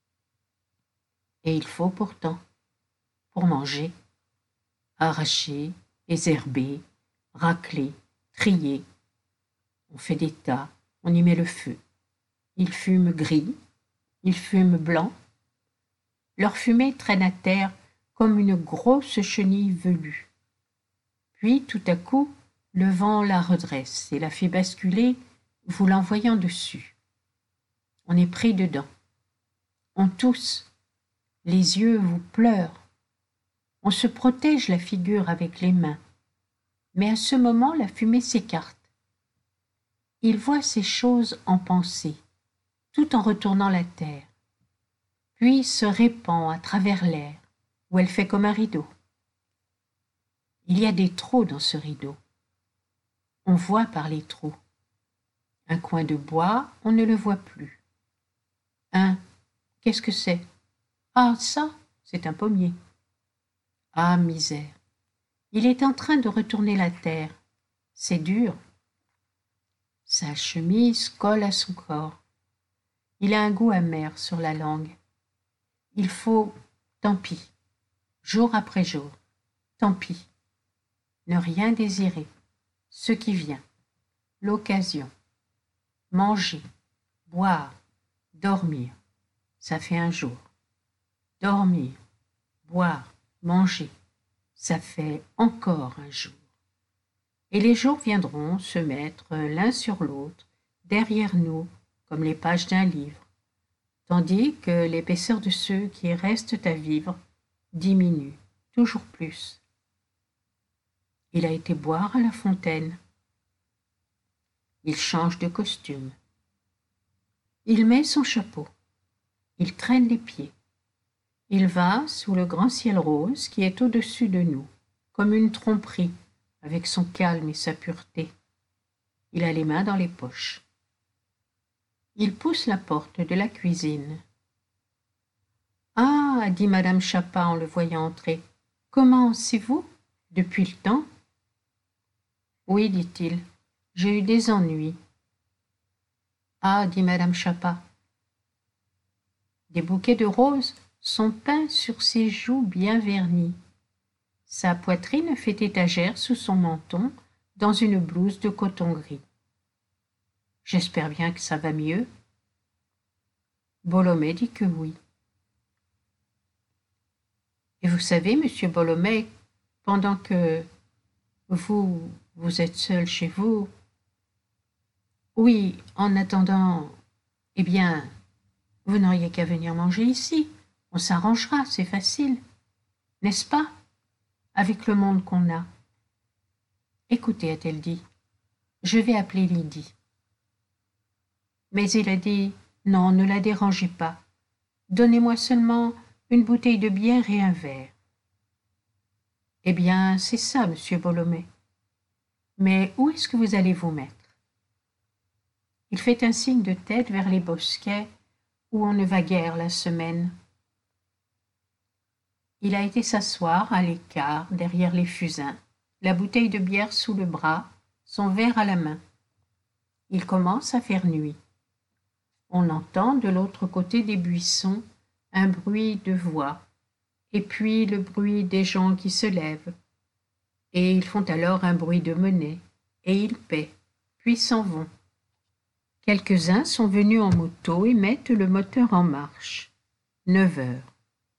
Et il faut pourtant, pour manger, arracher, désherber, racler, trier. On fait des tas, on y met le feu. Ils fument gris, ils fument blanc. Leur fumée traîne à terre comme une grosse chenille velue. Puis, tout à coup, le vent la redresse et la fait basculer, vous l'envoyant dessus. On est pris dedans. On tousse. Les yeux vous pleurent. On se protège la figure avec les mains. Mais à ce moment, la fumée s'écarte. Il voit ces choses en pensée, tout en retournant la terre, puis se répand à travers l'air, où elle fait comme un rideau. Il y a des trous dans ce rideau. On voit par les trous. Un coin de bois, on ne le voit plus. Qu'est-ce que c'est? Ah, ça, c'est un pommier. Ah, misère. Il est en train de retourner la terre. C'est dur. Sa chemise colle à son corps. Il a un goût amer sur la langue. Il faut, tant pis, jour après jour, tant pis, ne rien désirer, ce qui vient, l'occasion, manger, boire, dormir, ça fait un jour. Dormir, boire, manger, ça fait encore un jour. Et les jours viendront se mettre l'un sur l'autre, derrière nous, comme les pages d'un livre, tandis que l'épaisseur de ceux qui restent à vivre diminue toujours plus. Il a été boire à la fontaine. Il change de costume. Il met son chapeau. Il traîne les pieds. Il va sous le grand ciel rose qui est au-dessus de nous, comme une tromperie, avec son calme et sa pureté. Il a les mains dans les poches. Il pousse la porte de la cuisine. « Ah » dit madame Chapat en le voyant entrer. « Comment, c'est vous? Depuis le temps ?» ?»« Oui, dit-il, j'ai eu des ennuis. »« Ah » dit madame Chapat. Des bouquets de roses sont peints sur ses joues bien vernies. Sa poitrine fait étagère sous son menton dans une blouse de coton gris. « J'espère bien que ça va mieux. » Bolomey dit que oui. Et vous savez, monsieur Bolomey, pendant que vous êtes seul chez vous, oui, en attendant, eh bien, vous n'auriez qu'à venir manger ici. On s'arrangera, c'est facile. N'est-ce pas, avec le monde qu'on a? Écoutez, a-t-elle dit, je vais appeler Lydie. Mais il a dit, non, ne la dérangez pas. Donnez-moi seulement une bouteille de bière et un verre. Eh bien, c'est ça, monsieur Bolomey. Mais où est-ce que vous allez vous mettre? Il fait un signe de tête vers les bosquets où on ne va guère la semaine. Il a été s'asseoir à l'écart, derrière les fusains, la bouteille de bière sous le bras, son verre à la main. Il commence à faire nuit. On entend de l'autre côté des buissons un bruit de voix, et puis le bruit des gens qui se lèvent. Et ils font alors un bruit de monnaie, et ils paient, puis s'en vont. Quelques-uns sont venus en moto et mettent le moteur en marche. 9 heures.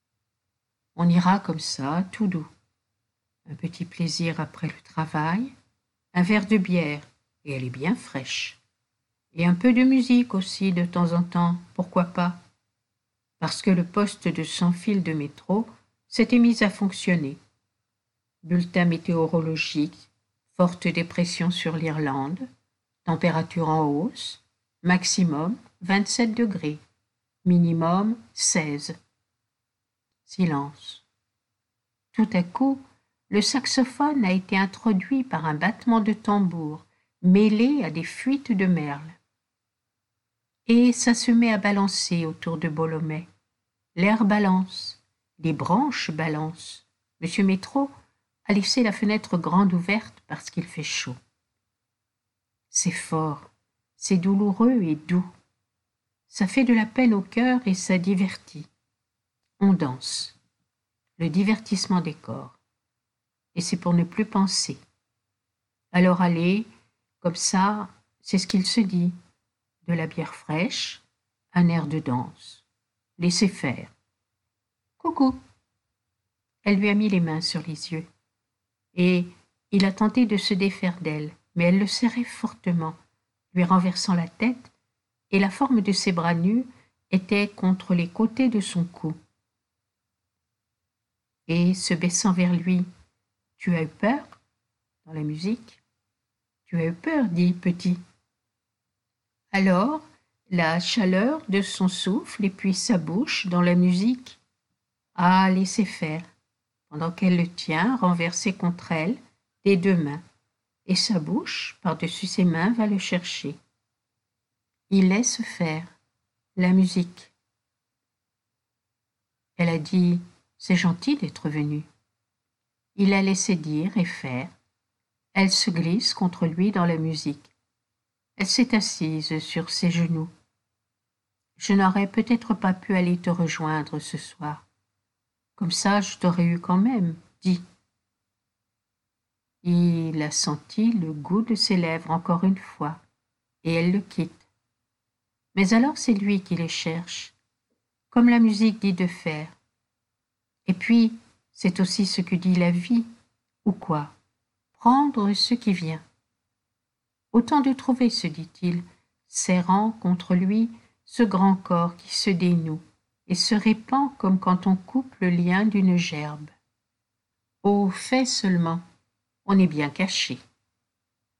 On ira comme ça, tout doux. Un petit plaisir après le travail, un verre de bière, et elle est bien fraîche. Et un peu de musique aussi de temps en temps, pourquoi pas? Parce que le poste de sans-fil de métro s'était mis à fonctionner. Bulletin météorologique, forte dépression sur l'Irlande, température en hausse, maximum 27 degrés, minimum 16. Silence. Tout à coup, le saxophone a été introduit par un battement de tambour, mêlé à des fuites de merle. Et ça se met à balancer autour de Bolomey. L'air balance, les branches balancent. Monsieur Métro a laissé la fenêtre grande ouverte parce qu'il fait chaud. C'est fort, c'est douloureux et doux. Ça fait de la peine au cœur et ça divertit. On danse. Le divertissement des corps. Et c'est pour ne plus penser. Alors allez, comme ça, c'est ce qu'il se dit. De la bière fraîche, un air de danse. Laissez faire. Coucou. Elle lui a mis les mains sur les yeux. Et il a tenté de se défaire d'elle, mais elle le serrait fortement, lui renversant la tête, et la forme de ses bras nus était contre les côtés de son cou. Et se baissant vers lui, « Tu as eu peur ?» dans la musique. « Tu as eu peur ?» dit Petit. Alors, la chaleur de son souffle et puis sa bouche dans la musique. Ah, laissez faire, pendant qu'elle le tient renversé contre elle, des deux mains, et sa bouche, par-dessus ses mains, va le chercher. Il laisse faire, la musique. Elle a dit, c'est gentil d'être venu. Il la laissé dire et faire. Elle se glisse contre lui dans la musique. Elle s'est assise sur ses genoux. Je n'aurais peut-être pas pu aller te rejoindre ce soir. Comme ça, je t'aurais eu quand même, dit. Il a senti le goût de ses lèvres encore une fois, et elle le quitte. Mais alors c'est lui qui les cherche, comme la musique dit de faire. Et puis, c'est aussi ce que dit la vie, ou quoi? Prendre ce qui vient. Autant de trouver, se dit-il, serrant contre lui ce grand corps qui se dénoue et se répand comme quand on coupe le lien d'une gerbe. Au fait seulement, on est bien caché.